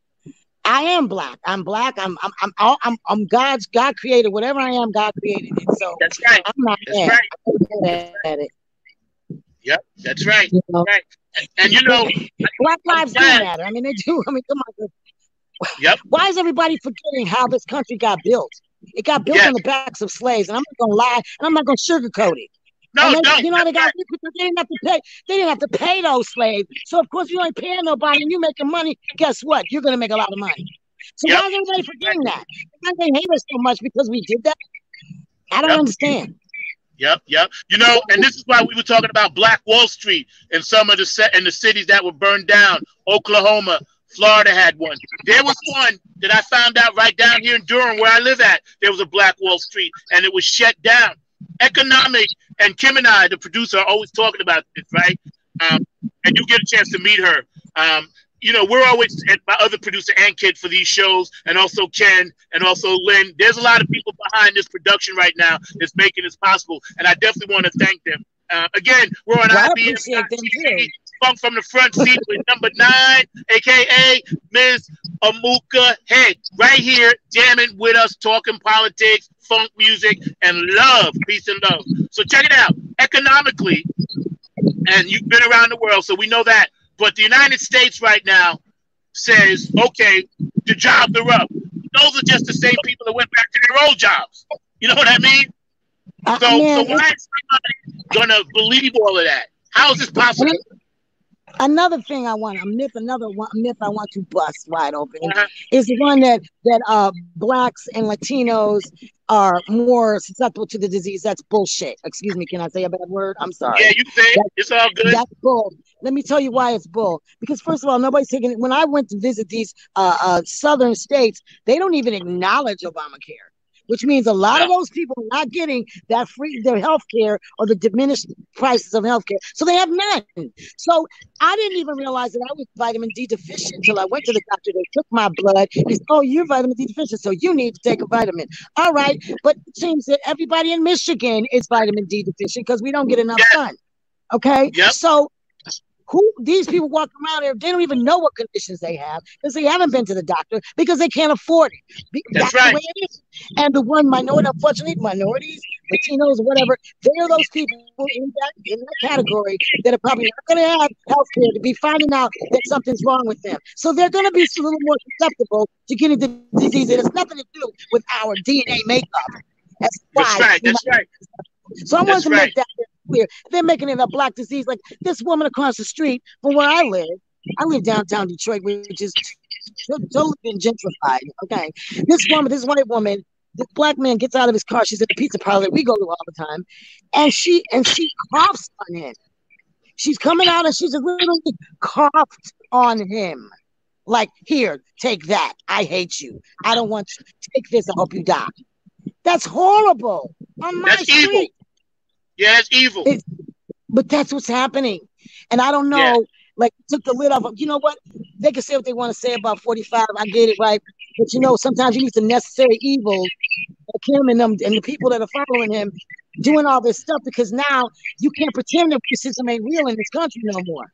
Speaker 7: I am black. I'm black. I'm I'm I'm I'm, I'm God's God created whatever I am. God created it. So
Speaker 1: that's right.
Speaker 7: I'm not
Speaker 1: that's
Speaker 7: mad.
Speaker 1: right.
Speaker 7: I'm mad at it.
Speaker 1: Yep, that's right.
Speaker 7: You know?
Speaker 1: Right. And, and you know,
Speaker 7: Black lives do matter. I mean, they do. I mean, come on.
Speaker 1: Yep.
Speaker 7: Why is everybody forgetting how this country got built? It got built
Speaker 1: yes.
Speaker 7: on the backs of slaves, and I'm not gonna lie, and I'm not gonna sugarcoat it.
Speaker 1: No,
Speaker 7: they,
Speaker 1: no,
Speaker 7: you know they got they didn't have to pay. They didn't have to pay those slaves. So of course you ain't paying nobody, and you making money. Guess what? You're gonna make a lot of money. So
Speaker 1: yep.
Speaker 7: why is everybody forgetting that? Why they hate us so much because we did that? I don't
Speaker 1: yep.
Speaker 7: understand.
Speaker 1: Yep, yep. You know, and this is why we were talking about Black Wall Street and some of the set and the cities that were burned down. Oklahoma, Florida had one. There was one that I found out right down here in Durham, where I live at. There was a Black Wall Street, and it was shut down. Economic, and Kim and I, the producer, are always talking about this, right? Um, and you get a chance to meet her. Um, you know, we're always, and my other producer, Ann Kid, for these shows, and also Ken, and also Lynn. There's a lot of people behind this production right now that's making this possible, and I definitely want to thank them. Uh, again, we're on
Speaker 7: well,
Speaker 1: I B M dot T V, Funk from the Front Seat with number nine, a k a. Miz Amuka Head, right here, jamming with us, talking politics, funk music, and love, peace and love. So check it out. Economically, and you've been around the world, so we know that. But the United States right now says, okay, the jobs are up. Those are just the same people that went back to their old jobs. You know what I mean?
Speaker 7: Uh,
Speaker 1: so,
Speaker 7: man,
Speaker 1: so why is somebody gonna believe all of that? How is this possible?
Speaker 7: Another thing I want, a myth, another one, myth I want to bust wide open
Speaker 1: Uh-huh.
Speaker 7: is the one that that uh blacks and Latinos are more susceptible to the disease. That's bullshit. Excuse me, can I say a bad word? I'm sorry.
Speaker 1: Yeah, you say it.
Speaker 7: That-
Speaker 1: It's all good.
Speaker 7: That's bull. Let me tell you why it's bull. Because first of all, nobody's taking it. When I went to visit these uh, uh southern states, they don't even acknowledge Obamacare, which means a lot of
Speaker 1: No.
Speaker 7: those people are not getting that free their health care or the diminished prices of health care. So they have none. So I didn't even realize that I was vitamin D deficient until I went to the doctor. They took my blood. They said, oh, you're vitamin D deficient, so you need to take a vitamin. All right. But it seems that everybody in Michigan is vitamin D deficient because we don't get enough
Speaker 1: Yes.
Speaker 7: sun. Okay.
Speaker 1: Yep.
Speaker 7: So who these people walk around there, they don't even know what conditions they have because they haven't been to the doctor because they can't afford it. Be-
Speaker 1: That's
Speaker 7: the
Speaker 1: right.
Speaker 7: way it is. And the one minority, unfortunately, minorities, Latinos, whatever, they're those people in that in that category that are probably not going to have health care to be finding out that something's wrong with them. So they're going to be a little more susceptible to getting the disease. It has nothing to do with our D N A makeup. That's
Speaker 1: That's
Speaker 7: why
Speaker 1: right.
Speaker 7: we
Speaker 1: That's
Speaker 7: might-
Speaker 1: right.
Speaker 7: so I wanted
Speaker 1: That's
Speaker 7: to
Speaker 1: right.
Speaker 7: make that clear. They're making it a black disease. Like this woman across the street from where I live. I live downtown Detroit, which is to- totally been gentrified. Okay. This woman, this white woman, this black man gets out of his car. She's at the pizza parlor we go to all the time. And she and she coughs on him. She's coming out and she's just literally coughed on him. Like, here, take that. I hate you. I don't want you. Take this. I hope you die. That's horrible. On my
Speaker 1: That's evil.
Speaker 7: street.
Speaker 1: Yeah, it's evil.
Speaker 7: It- But that's what's happening. And I don't know,
Speaker 1: Yeah.
Speaker 7: like, took the lid off. of- You know what? They can say what they want to say about forty-five. I get it, right? But, you know, sometimes you need some necessary evils like him and them and the people that are following him doing all this stuff because now you can't pretend that racism ain't real in this country no more.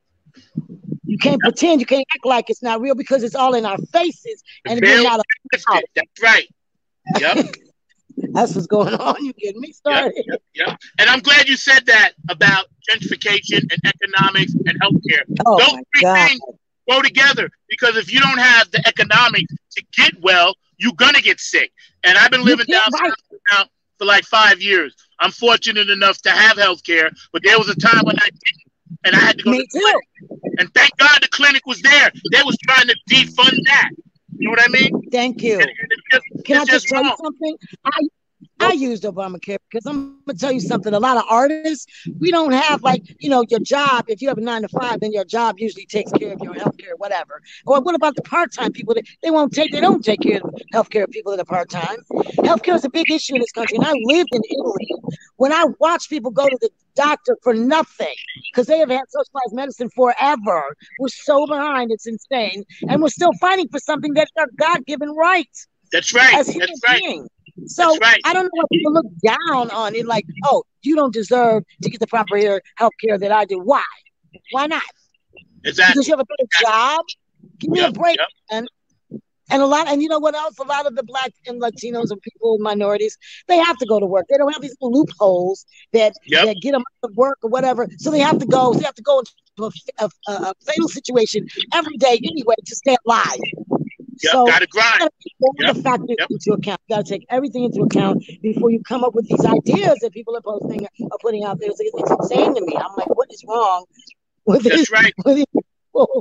Speaker 7: You can't pretend. You can't act like it's not real because it's all in our faces and we're
Speaker 1: Very
Speaker 7: not.
Speaker 1: lifted. That's right. Yep.
Speaker 7: That's what's going on. You getting me
Speaker 1: Yep.
Speaker 7: started?
Speaker 1: Yep. Yep. And I'm glad you said that about gentrification and economics and healthcare.
Speaker 7: Oh
Speaker 1: Those
Speaker 7: my
Speaker 1: three
Speaker 7: God.
Speaker 1: things go together because if you don't have the economics to get well, you're gonna get sick. And I've been
Speaker 7: You
Speaker 1: living
Speaker 7: can't-
Speaker 1: down
Speaker 7: right.
Speaker 1: south now for like five years. I'm fortunate enough to have health care, but there was a time when I didn't, and I had to go
Speaker 7: Me
Speaker 1: to the
Speaker 7: too.
Speaker 1: clinic. And thank God the clinic was there. They was trying to defund that. You know what I mean?
Speaker 7: Thank you.
Speaker 1: And, and it's just,
Speaker 7: Can I
Speaker 1: it's
Speaker 7: just
Speaker 1: just
Speaker 7: tell you
Speaker 1: wrong.
Speaker 7: something? I I used Obamacare because I'm gonna tell you something. A lot of artists, we don't have like, you know, your job. If you have a nine to five, then your job usually takes care of your health care, whatever. Or what about the part-time people that they won't take, they don't take care of health care of people that are part-time. Healthcare is a big issue in this country. And I lived in Italy when I watched people go to the doctor for nothing because they have had socialized medicine forever. We're so behind, it's insane. And we're still fighting for something that's our God-given right
Speaker 1: That's right.
Speaker 7: as human
Speaker 1: That's right.
Speaker 7: beings. So
Speaker 1: That's right.
Speaker 7: I don't know why people look down on it like, oh, you don't deserve to get the proper health care that I do. Why? Why not?
Speaker 1: Exactly.
Speaker 7: Because you have a better job? Give me
Speaker 1: Yep,
Speaker 7: a break.
Speaker 1: yep.
Speaker 7: And and a lot, and you know what else? A lot of the black and Latinos and people, minorities, they have to go to work. They don't have these little loopholes that,
Speaker 1: Yep.
Speaker 7: that get them out of work or whatever. So they have to go. They have to go into a, a, a, a fatal situation every day anyway to stay alive.
Speaker 1: Yep.
Speaker 7: So
Speaker 1: Gotta grind.
Speaker 7: gotta take all
Speaker 1: Yep,
Speaker 7: the factors
Speaker 1: yep.
Speaker 7: into account. You got to take everything into account before you come up with these ideas that people are posting or putting out there. It's, it's insane to me. I'm like, what is wrong with this?
Speaker 1: That's right.
Speaker 7: With these people?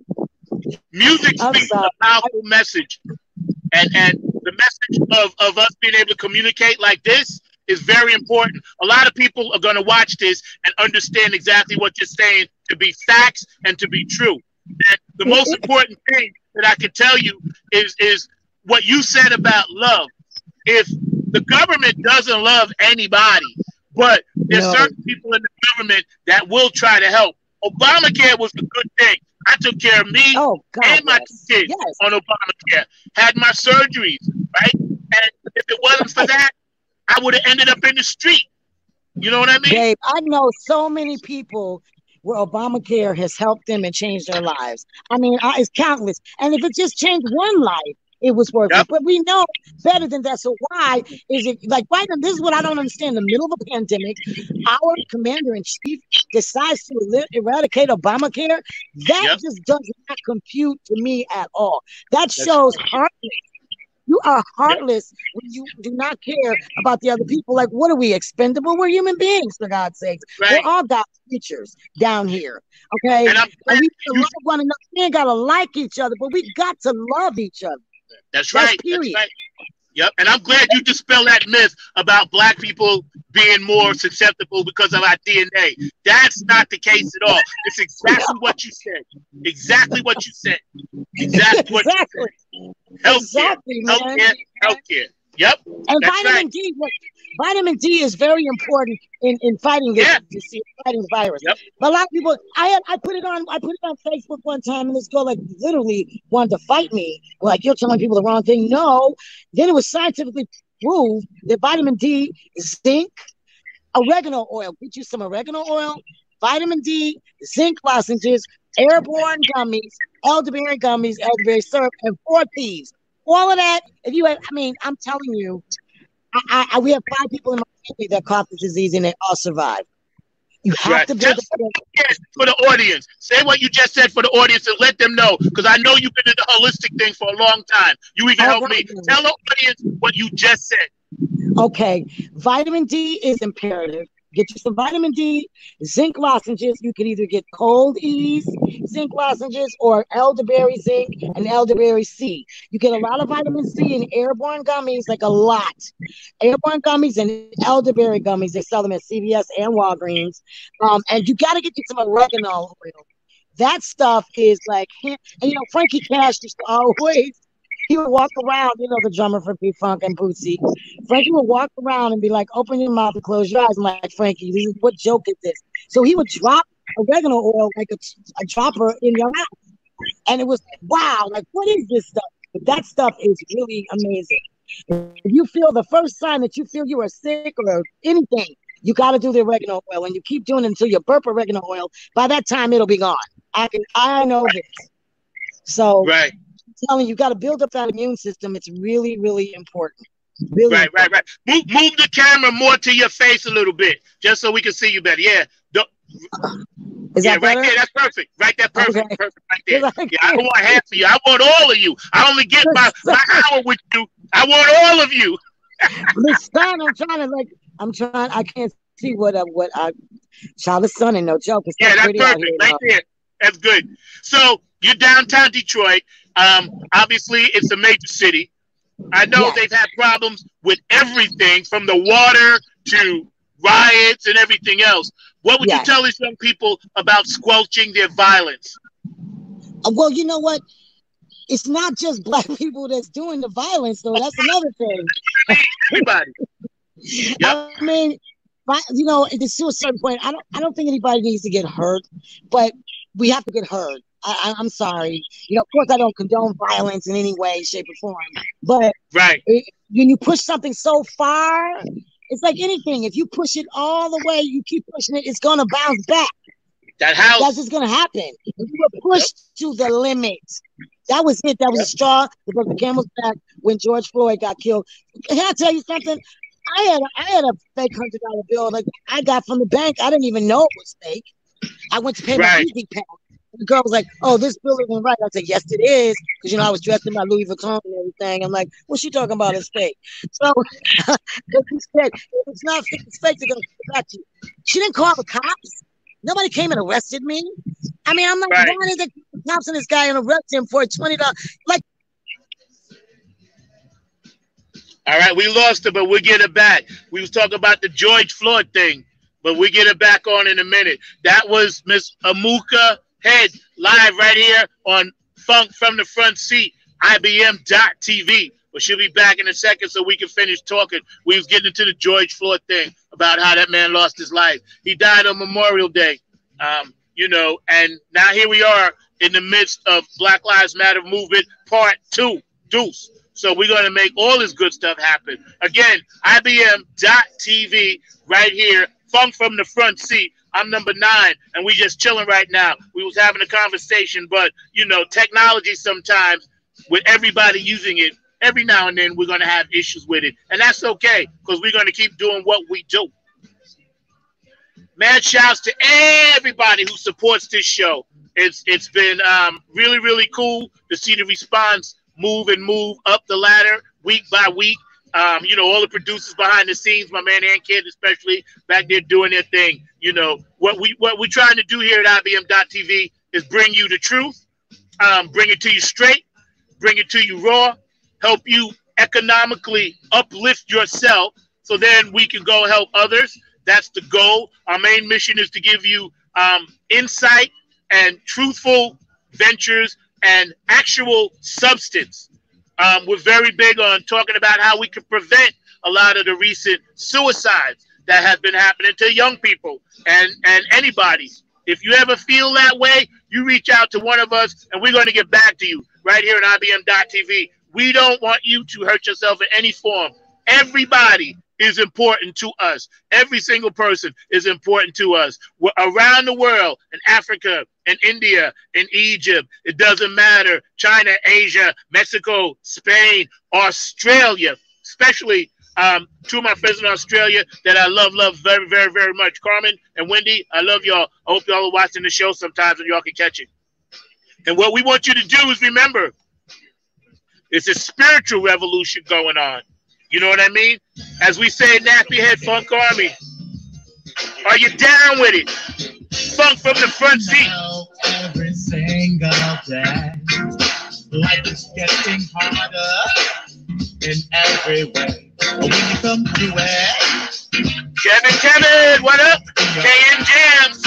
Speaker 1: Music
Speaker 7: I'm
Speaker 1: speaks
Speaker 7: sorry.
Speaker 1: a powerful message, and and the message of, of us being able to communicate like this is very important. A lot of people are going to watch this and understand exactly what you're saying to be facts and to be true. And the most important thing that I can tell you is is what you said about love. If the government doesn't love anybody, but there's
Speaker 7: No.
Speaker 1: certain people in the government that will try to help. Obamacare was a good thing. I took care of me
Speaker 7: Oh God,
Speaker 1: and my
Speaker 7: yes.
Speaker 1: two kids
Speaker 7: Yes.
Speaker 1: on Obamacare, had my surgeries, right? And if it wasn't for that, I would have ended up in the street. You know what I mean?
Speaker 7: Babe, I know so many people where Obamacare has helped them and changed their lives. I mean, I, it's countless. And if it just changed one life, it was worth
Speaker 1: Yep.
Speaker 7: it. But we know better than that. So why is it like right now? This is what I don't understand. In the middle of a pandemic, our commander in chief decides to eli- eradicate Obamacare. That
Speaker 1: Yep.
Speaker 7: just does not compute to me at all. That shows heartless. You are heartless when you do not care about the other people. Like, what are we, expendable? We're human beings, for God's sakes.
Speaker 1: Right.
Speaker 7: We're all God's creatures down here. Okay?
Speaker 1: And I'm
Speaker 7: And
Speaker 1: glad
Speaker 7: we got to
Speaker 1: you-
Speaker 7: love one another. We ain't got to like each other, but we got to love each other.
Speaker 1: That's
Speaker 7: That's
Speaker 1: right. That's
Speaker 7: period.
Speaker 1: right. Yep. And I'm glad you dispel that myth about black people being more susceptible because of our D N A. That's not the case at all. It's exactly what you said. Exactly what you said. Exactly what
Speaker 7: Exactly.
Speaker 1: you said. Healthcare.
Speaker 7: Exactly, man.
Speaker 1: Healthcare. Healthcare. Yep.
Speaker 7: And
Speaker 1: That's
Speaker 7: vitamin
Speaker 1: right.
Speaker 7: D, look, vitamin D is very important in, in fighting this,
Speaker 1: Yeah.
Speaker 7: you see, fighting the virus.
Speaker 1: Yep.
Speaker 7: But a lot of people, I had, I put it on, I put it on Facebook one time, and this girl like literally wanted to fight me. Like, you're telling people the wrong thing. No. Then it was scientifically proved that vitamin D, zinc, oregano oil. Get you some oregano oil, vitamin D, zinc lozenges, airborne gummies, elderberry gummies, elderberry syrup, and four thieves. All of that. If you have, I mean, I'm telling you, I, I, I we have five people in my family that caught the disease and they all survived. You have
Speaker 1: Right.
Speaker 7: to build
Speaker 1: Just
Speaker 7: a
Speaker 1: yes, for the audience. Say what you just said for the audience and let them know, because I know you've been in the holistic thing for a long time. You even
Speaker 7: All
Speaker 1: help
Speaker 7: right.
Speaker 1: me. Tell the audience what you just said.
Speaker 7: Okay, vitamin D is imperative. Get you some vitamin D, zinc lozenges. You can either get cold ease zinc lozenges or elderberry zinc and elderberry C. You get a lot of vitamin C in airborne gummies, like a lot. Airborne gummies and elderberry gummies. They sell them at C V S and Walgreens. Um, and you got to get you some oregano oil. That stuff is like, and you know, Frankie Cash used to always. He would walk around, you know, the drummer for P-Funk and Bootsy. Frankie would walk around and be like, open your mouth and close your eyes. I'm like, Frankie, this is, what joke is this? So he would drop oregano oil like a, a dropper in your mouth. And it was, wow, like, what is this stuff? But that stuff is really amazing. If you feel the first sign that you feel you are sick or anything, you got to do the oregano oil. And you keep doing it until you burp oregano oil. By that time, it'll be gone. I can, I know this. So,
Speaker 1: Right.
Speaker 7: telling you, you got to build up that immune system. It's really, really important. Really
Speaker 1: Right, right,
Speaker 7: important.
Speaker 1: right. Move, move the camera more to your face a little bit, just so we can see you better. Yeah. Don't,
Speaker 7: Is
Speaker 1: yeah,
Speaker 7: that
Speaker 1: right
Speaker 7: better?
Speaker 1: there. That's perfect. Right there, perfect,
Speaker 7: Okay.
Speaker 1: perfect. Right there.
Speaker 7: Like-
Speaker 1: Yeah, I don't want half of you. I want all of you. I only get my, my hour with you. I want all of you.
Speaker 7: The sun, I'm trying to like, I'm trying. I can't see what uh, what I. Child, the sun ain't no joke. It's
Speaker 1: Yeah,
Speaker 7: so
Speaker 1: that's
Speaker 7: pretty out
Speaker 1: perfect.
Speaker 7: here,
Speaker 1: Right
Speaker 7: though.
Speaker 1: there. That's good. So you're downtown Detroit. Um, obviously, it's a major city. I know
Speaker 7: Yes.
Speaker 1: they've had problems with everything from the water to riots and everything else. What would
Speaker 7: Yes.
Speaker 1: you tell these young people about squelching their violence?
Speaker 7: Uh, Well, you know what? It's not just black people that's doing the violence, though. That's another thing.
Speaker 1: Everybody. Yep.
Speaker 7: I mean, but, you know, it's to a certain point. I don't. I don't think anybody needs to get hurt, but we have to get heard. I, I, I'm sorry. You know, of course, I don't condone violence in any way, shape, or form. But
Speaker 1: Right.
Speaker 7: it, when you push something so far, it's like anything. If you push it all the way, you keep pushing it, it's gonna bounce back.
Speaker 1: That house.
Speaker 7: That's just gonna happen. If you were pushed to the limit, that was it. That was a straw that broke the camel's back when George Floyd got killed. Can I tell you something? I had a, I had a fake hundred dollar bill like I got from the bank. I didn't even know it was fake. I went to pay my
Speaker 1: Right.
Speaker 7: Easy Pass. The girl was like, "Oh, this bill isn't right." I said, "Yes, it is," because you know I was dressed in my Louis Vuitton and everything. I'm like, "What's she talking about? It's fake." So, because she said, "If it's not fake, it's fake. They're gonna give it back to you." She didn't call the cops. Nobody came and arrested me. I mean, I'm like,
Speaker 1: Right.
Speaker 7: why did the cops and this guy and arrest him for twenty dollars? Like,
Speaker 1: All right, we lost it, but we'll get it back. We was talking about the George Floyd thing, but we get it back on in a minute. That was Miss Amuka Head live right here on Funk from the Front Seat, I B M dot T V. But she'll be back in a second so we can finish talking. We was getting into the George Floyd thing about how that man lost his life. He died on Memorial Day, um, you know, and now here we are in the midst of Black Lives Matter movement part two, Deuce. So we're going to make all this good stuff happen. Again, I B M dot T V right here, Funk from the Front Seat. I'm number nine, and we just chilling right now. We was having a conversation, but, you know, technology sometimes, with everybody using it, every now and then we're going to have issues with it. And that's okay, because we're going to keep doing what we do. Mad shouts to everybody who supports this show. It's It's been um, really, really cool to see the response move and move up the ladder week by week. Um, you know, all the producers behind the scenes, my man and Kid especially back there doing their thing. You know, what we what we're trying to do here at I B M dot T V is bring you the truth, um, bring it to you straight, bring it to you raw, help you economically uplift yourself so then we can go help others. That's the goal. Our main mission is to give you um, insight and truthful ventures and actual substance. Um, we're very big on talking about how we can prevent a lot of the recent suicides that have been happening to young people and, and anybody. If you ever feel that way, you reach out to one of us and we're going to get back to you right here at I B M dot T V. We don't want you to hurt yourself in any form. Everybody is important to us. Every single person is important to us. We're around the world, in Africa, in India, in Egypt, it doesn't matter. China, Asia, Mexico, Spain, Australia, especially um, two of my friends in Australia that I love, love very, very, very much. Carmen and Wendy, I love y'all. I hope y'all are watching the show sometimes and y'all can catch it. And what we want you to do is remember, it's a spiritual revolution going on. You know what I mean? As we say in Nappy Head Funk Army, are you down with it? Funk from the front seat.
Speaker 2: Every single day, life is getting harder in every way. But when you come to it,
Speaker 1: Kevin, Kevin, what up? K N Jams.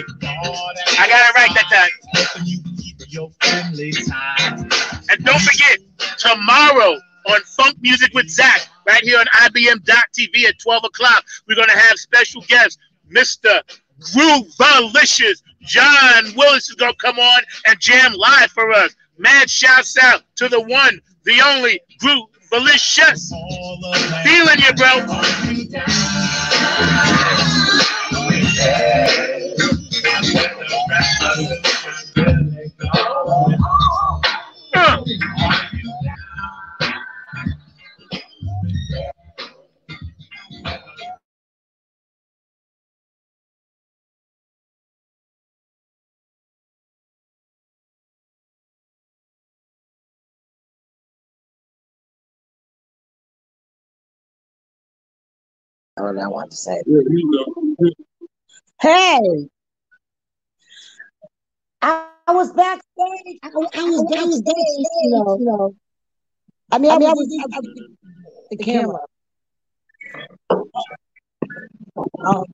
Speaker 1: I got it right that time.
Speaker 2: helping you keep your family tied.
Speaker 1: And don't forget, tomorrow on Funk Music with Zach, right here on I B M dot T V at twelve o'clock, we're going to have special guest, Mister Groovalicious. John Willis is going to come on and jam live for us. Mad shouts out to the one, the only Groovalicious. Feeling you, bro. Uh.
Speaker 7: I don't know what to say. Hey, I, I was backstage. I, I was I was backstage. You know, you know. I mean, I, mean, I was, I was the, the camera. Oh.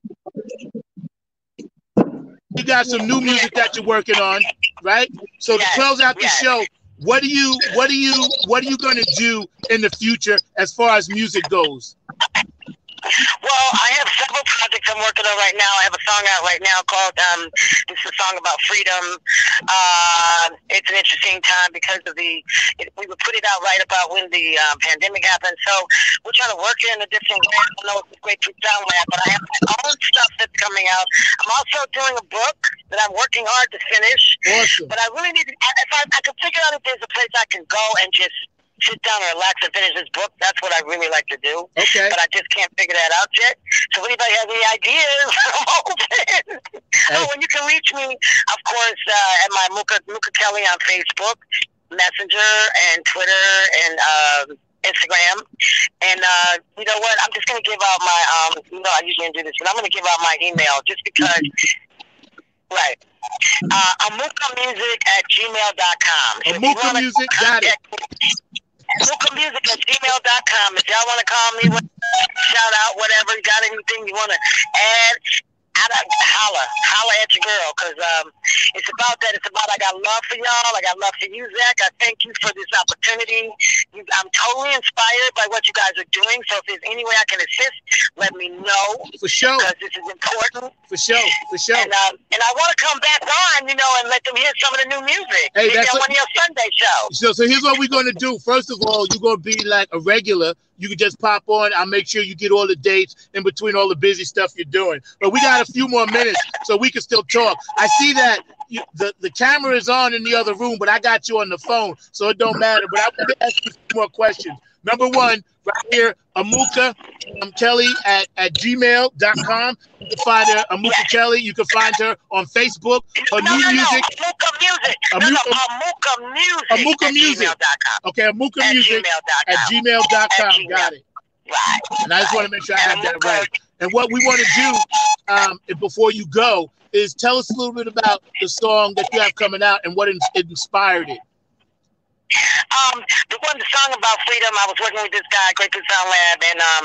Speaker 1: You got some new music that you're working on, right? So to
Speaker 6: Yes,
Speaker 1: close out the
Speaker 6: yes.
Speaker 1: show, what do you, what do you, what are you going to do in the future as far as music goes?
Speaker 6: Well, I have several projects I'm working on right now. I have a song out right now called, um, it's a song about freedom. Uh, it's an interesting time because of the, it, we would put it out right about when the um, pandemic happened. So we're trying to work it in a different way. I know it's a great to sound like, but I have my own stuff that's coming out. I'm also doing a book that I'm working hard to finish.
Speaker 1: Awesome.
Speaker 6: But I really need to, if I, I could figure out if there's a place I can go and just sit down and relax and finish this book, that's what I really like to do.
Speaker 1: Okay.
Speaker 6: But I just can't figure that out yet. So if anybody has any ideas, I'm open. Oh, and you can reach me, of course, uh, at my Mooka, Mooka Kelly on Facebook, Messenger, and Twitter, and uh, Instagram. And uh, you know what? I'm just going to give out my, um, you know, I usually don't do this, but I'm going to give out my email just because, right. Uh, amukamusic at gmail dot com. So if you
Speaker 1: Amuka
Speaker 6: wanna
Speaker 1: Music, got it.
Speaker 6: amukamusic at gmail dot com. If y'all want to call me, shout out, whatever, you got anything you want to add, add a, holla, holla at your girl, because um, it's about that. It's about I got love for y'all. I got love for you, Zach. I thank you for this opportunity. You, I'm totally inspired by what you guys are doing. So if there's any way I can assist, let me know.
Speaker 1: For sure.
Speaker 6: Because this is important.
Speaker 1: For sure. For sure.
Speaker 6: And, um, and I want to come back on, you know, and let them hear some of the new music.
Speaker 1: Hey,
Speaker 6: Maybe
Speaker 1: that's
Speaker 6: on
Speaker 1: what-
Speaker 6: one of your Sunday shows.
Speaker 1: So, so here's what we're going to do. First of all, you're going to be like a regular. You can just pop on. I'll make sure you get all the dates in between all the busy stuff you're doing. But we got a few more minutes so we can still talk. I see that you, the, the camera is on in the other room, but I got you on the phone, so it don't matter. But I want to ask you some more questions. number one, right here, Amuka um, Kelly at, at gmail dot com. You can find her, Amuka yes. Kelly. You can find her on Facebook. Her
Speaker 6: no,
Speaker 1: new
Speaker 6: no,
Speaker 1: music.
Speaker 6: No, Amuka Music.
Speaker 1: Amuka,
Speaker 6: no, no, Amuka Music.
Speaker 1: Amuka Music. Okay, Amuka
Speaker 6: at
Speaker 1: Music
Speaker 6: gmail.
Speaker 1: at gmail dot com. Gmail. Got it.
Speaker 6: Right.
Speaker 1: And I just want to make sure I have that right. And what we want to do um, before you go is tell us a little bit about the song that you have coming out and what it inspired it.
Speaker 6: Um, the one, the song about freedom, I was working with this guy, Great Big Sound Lab, and um,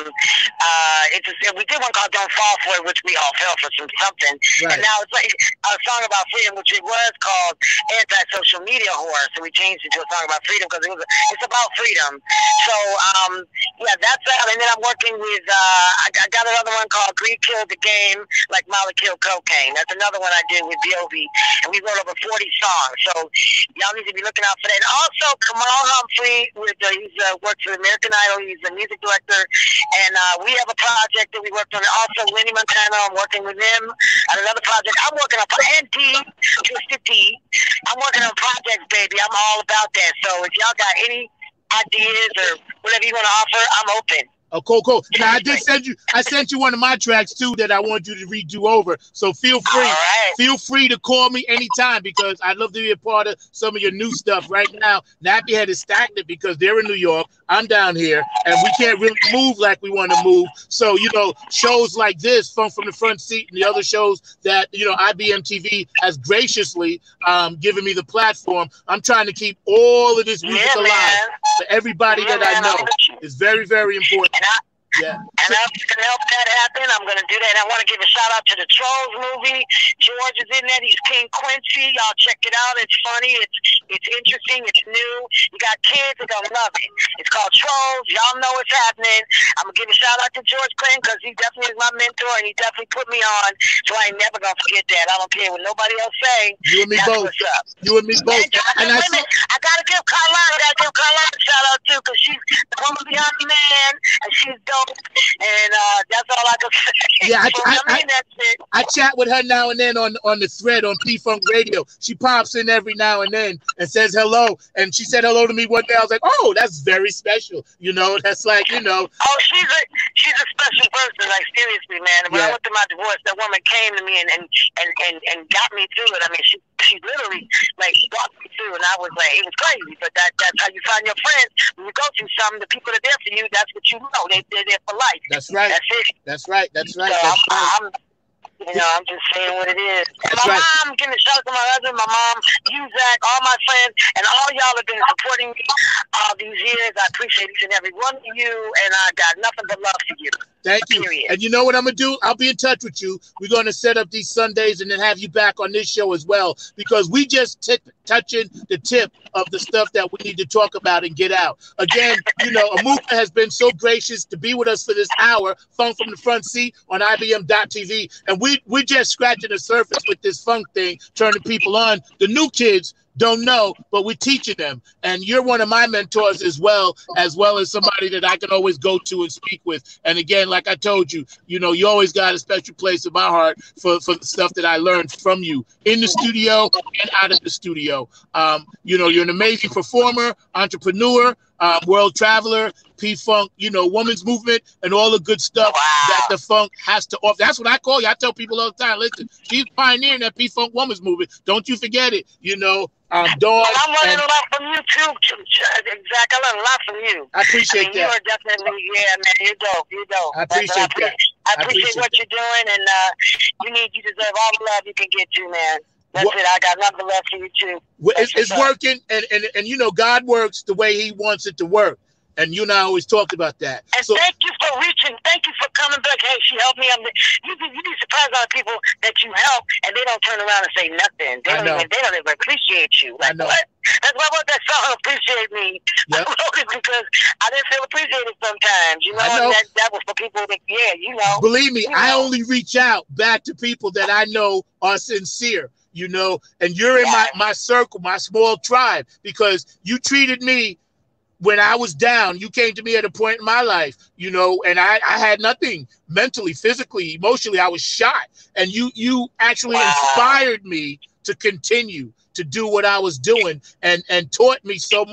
Speaker 6: uh, it's just, we did one called Don't Fall For It, which we all fell for some something.
Speaker 1: Right.
Speaker 6: And now it's like a song about freedom, which it was called Anti-Social Media Horror. So we changed it to a song about freedom because it was, it's about freedom. So, um, yeah, that's that. And then I'm working with, uh, I, I got another one called Greed Killed the Game, like Molly Killed Cocaine. That's another one I did with B O B. And we wrote over forty songs. So y'all need to be looking out for that. And also, Kamal Humphrey, with uh, he's uh, works with American Idol. He's a music director, and uh, we have a project that we worked on. Also, Lenny Montana, I'm working with him on another project. I'm working on and D, Twisted T. I'm working on projects, baby. I'm all about that. So if y'all got any ideas or whatever you want to offer, I'm open.
Speaker 1: Oh, cool, cool. Now I did send you. I sent you one of my tracks too that I want you to redo over. So feel free,
Speaker 6: right.
Speaker 1: feel free to call me anytime because I'd love to be a part of some of your new stuff. Right now, Nappy Head is stagnant because they're in New York. I'm down here, and we can't really move like we want to move. So you know, shows like this, Funk from the Front Seat, and the other shows that you know I B M T V has graciously um, given me the platform. I'm trying to keep all of this music
Speaker 6: yeah,
Speaker 1: alive
Speaker 6: man.
Speaker 1: for everybody
Speaker 6: yeah,
Speaker 1: that
Speaker 6: man,
Speaker 1: I know. It's very, very important.
Speaker 6: And I,
Speaker 1: Yeah.
Speaker 6: And I'm going to help that happen. I'm going to do that. And I want to give a shout out to the Trolls movie. George is in that. He's King Quincy. Y'all check it out. It's funny. It's it's interesting. It's new. You got kids that are going to love it. It's called Trolls. Y'all know what's happening. I'm going to give a shout out to George Clinton because he definitely is my mentor and he definitely put me on. So I ain't never going to forget that. I don't care what nobody else say.
Speaker 1: You and me
Speaker 6: That's
Speaker 1: both.
Speaker 6: what's up.
Speaker 1: You and me both.
Speaker 6: And, and I, saw- I got to give Carlina, I got to give Carlina a shout out too because she's the woman behind the man and she's dope. And uh, that's all I can say.
Speaker 1: Yeah, I,
Speaker 6: so,
Speaker 1: I,
Speaker 6: I mean,
Speaker 1: I,
Speaker 6: that's it.
Speaker 1: I chat with her now and then on, on the thread on P-Funk Radio. She pops in every now and then and says hello. And she said hello to me one day. I was like, oh, that's very special. You know, that's like, you know.
Speaker 6: Oh, she's a she's a special person. Like, seriously, man. When
Speaker 1: Yeah.
Speaker 6: I went through my divorce, that woman came to me and, and, and, and, and got me through it. I mean, she she literally, like, walked me through. And I was like, it was crazy. But that that's how you find your friends. When you go through something, the people that are there for you, that's what you know. They, they're there for life.
Speaker 1: That's right.
Speaker 6: That's it.
Speaker 1: That's right. That's right.
Speaker 6: So
Speaker 1: That's
Speaker 6: I'm,
Speaker 1: right.
Speaker 6: I'm, you know, I'm just saying what it is. And
Speaker 1: That's
Speaker 6: my
Speaker 1: right.
Speaker 6: mom, giving a shout out to my husband, my mom, you, Zach, all my friends, and all y'all have been supporting me all these years. I appreciate each and every one of you, and I got nothing but love for you.
Speaker 1: Thank you.
Speaker 6: Period.
Speaker 1: And you know what I'm going to do? I'll be in touch with you. We're going to set up these Sundays and then have you back on this show as well because we just t- touching the tip of the stuff that we need to talk about and get out. Again, you know, Amuka has been so gracious to be with us for this hour, Funk from the Front Seat on I B M dot T V. And we, we're just scratching the surface with this funk thing, turning people on. The new kids don't know, but we're teaching them. And you're one of my mentors as well, as well as somebody that I can always go to and speak with. And again, like I told you, you know, you always got a special place in my heart for, for the stuff that I learned from you in the studio and out of the studio. Um, you know, you're an amazing performer, entrepreneur, um, world traveler, P-Funk, you know, women's movement, and all the good stuff
Speaker 6: Wow.
Speaker 1: that the funk has to offer. That's what I call you. I tell people all the time, listen, she's pioneering that P-Funk women's movement. Don't you forget it. You know, um, Dawn.
Speaker 6: Well, I'm learning
Speaker 1: and-
Speaker 6: a lot from you too, Zach. I learned a lot from you.
Speaker 1: I appreciate
Speaker 6: I mean,
Speaker 1: that.
Speaker 6: you are definitely, yeah, man. You're dope. You're dope.
Speaker 1: I
Speaker 6: That's what
Speaker 1: appreciate
Speaker 6: appre-
Speaker 1: that.
Speaker 6: I
Speaker 1: I
Speaker 6: appreciate
Speaker 1: appreciate
Speaker 6: what
Speaker 1: that.
Speaker 6: you're doing, and uh, you need, you deserve all the love you can get to, man. That's
Speaker 1: What-
Speaker 6: it. I got nothing but love for you too.
Speaker 1: Well,
Speaker 6: That's
Speaker 1: It's, it's
Speaker 6: what's up.
Speaker 1: working, and, and, and you know, God works the way he wants it to work. And you and I always talked about that.
Speaker 6: And
Speaker 1: So
Speaker 6: thank you for reaching. Thank you for coming back. Hey, she helped me. I'm, you be, you be surprised on people that you help, and they don't turn around and say nothing. They
Speaker 1: I
Speaker 6: don't
Speaker 1: know.
Speaker 6: even. They don't even appreciate you.
Speaker 1: I
Speaker 6: Like
Speaker 1: know.
Speaker 6: what? That's why I wrote that song. Appreciate me.
Speaker 1: Yep.
Speaker 6: I wrote it because I didn't feel appreciated sometimes. You know,
Speaker 1: I know.
Speaker 6: And that that was for people that yeah, you know.
Speaker 1: believe me,
Speaker 6: You
Speaker 1: I
Speaker 6: know.
Speaker 1: only reach out back to people that I know are sincere, you know, and you're in my, my circle, my small tribe, because you treated me when I was down. You came to me at a point in my life, you know, and I, I had nothing mentally, physically, emotionally. I was shot. And you you actually
Speaker 6: Wow.
Speaker 1: inspired me to continue to do what I was doing and, and taught me so much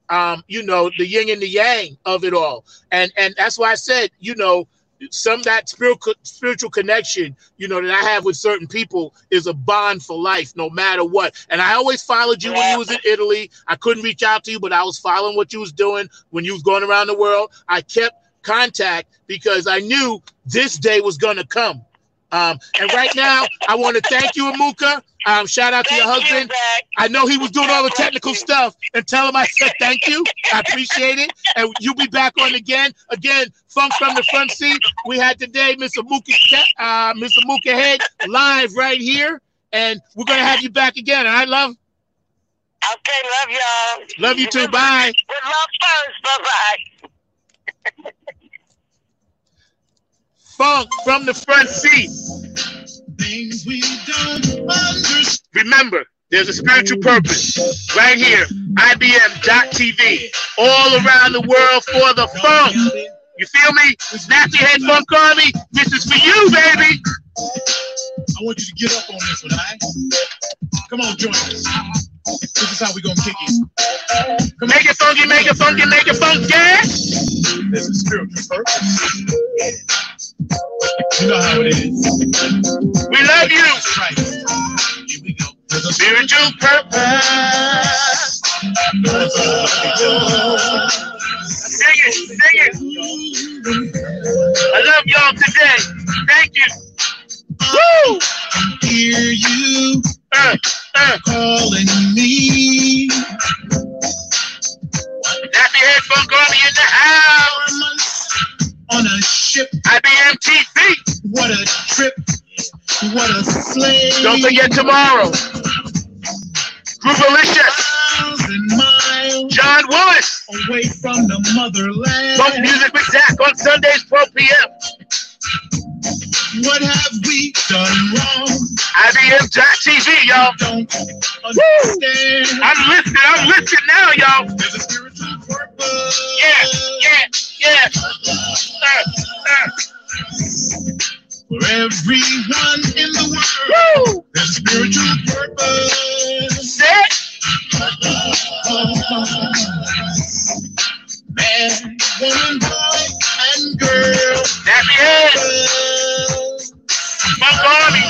Speaker 1: um, you know, the yin and the yang of it all. And and that's why I said, you know, some of that spiritual spiritual connection, you know, that I have with certain people is a bond for life, no matter what. And I always followed you when you was in Italy. I couldn't reach out to you, but I was following what you was doing when you was going around the world. I kept contact because I knew this day was going to come. Um, and right now, I want to thank you, Amuka. Um, shout out to your husband. I know he was doing all the technical stuff, and tell him I said thank you. I appreciate it. And you'll be back on again. Again, Funk from the Front Seat. We had today Miss Amuka, uh, Miss Amuka Head live right here, and we're gonna have you back again. All right, love.
Speaker 6: Okay, love y'all.
Speaker 1: Love you too. Bye.
Speaker 6: Good luck first. Bye bye.
Speaker 1: Funk from the Front Seat.
Speaker 2: Things we don't understand.
Speaker 1: Remember, there's a spiritual purpose right here. I B M dot T V. All around the world for the funk. You feel me? Nappy Head Funk Army. This is for you, baby.
Speaker 2: I want you to get up on this one, all right? Come on, join us. This is how we gonna kick it. Come
Speaker 1: make on. It funky, make it funky, make it funky.
Speaker 2: This is spiritual purpose. You know how it is.
Speaker 1: We love you.
Speaker 2: Right. Here we go.
Speaker 1: There's a spiritual purpose. Sing it, sing it. I love y'all today. Thank you. Woo!
Speaker 2: Hear you
Speaker 1: uh, uh.
Speaker 2: calling me.
Speaker 1: Nappy Head Funk Army in the house.
Speaker 2: On a ship.
Speaker 1: I B M T V.
Speaker 2: What a trip. What a slave.
Speaker 1: Don't forget tomorrow. Groovalicious. John Willis.
Speaker 2: Away from the motherland.
Speaker 1: Funk Music with Zach on Sundays, twelve p m
Speaker 2: What have we done wrong?
Speaker 1: I B M dot T V, y'all.
Speaker 2: Don't understand.
Speaker 1: I'm listening. I'm listening now, y'all.
Speaker 2: There's a spiritual purpose.
Speaker 1: Yeah, yeah, yeah. Uh, uh.
Speaker 2: For everyone in the world, woo! There's a spiritual purpose.
Speaker 1: Set.
Speaker 2: Man, woman, boy, and girl.
Speaker 1: Nappy Head. Funk Army.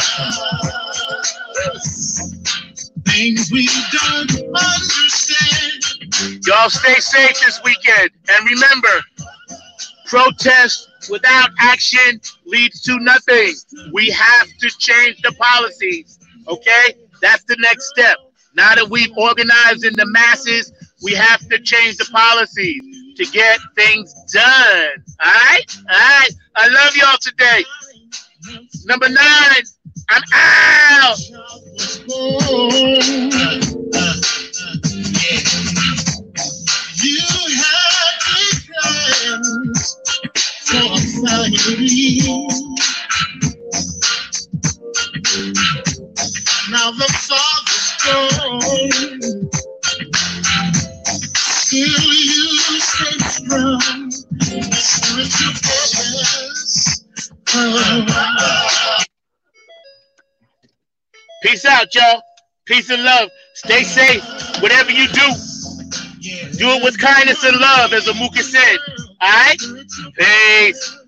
Speaker 2: Things we don't understand.
Speaker 1: Y'all stay safe this weekend. And remember, protest without action leads to nothing. We have to change the policies. Okay? That's the next step. Now that we've organized in the masses, we have to change the policies to get things done. All right? All right. I love y'all today. Number nine, I'm out.
Speaker 2: You have plans for a family. Now the father's gone. Still you stay strong. Spiritual purpose. Oh.
Speaker 1: Peace out, y'all. Peace and love. Stay safe. Whatever you do, do it with kindness and love, as Amuka said. All right? Peace.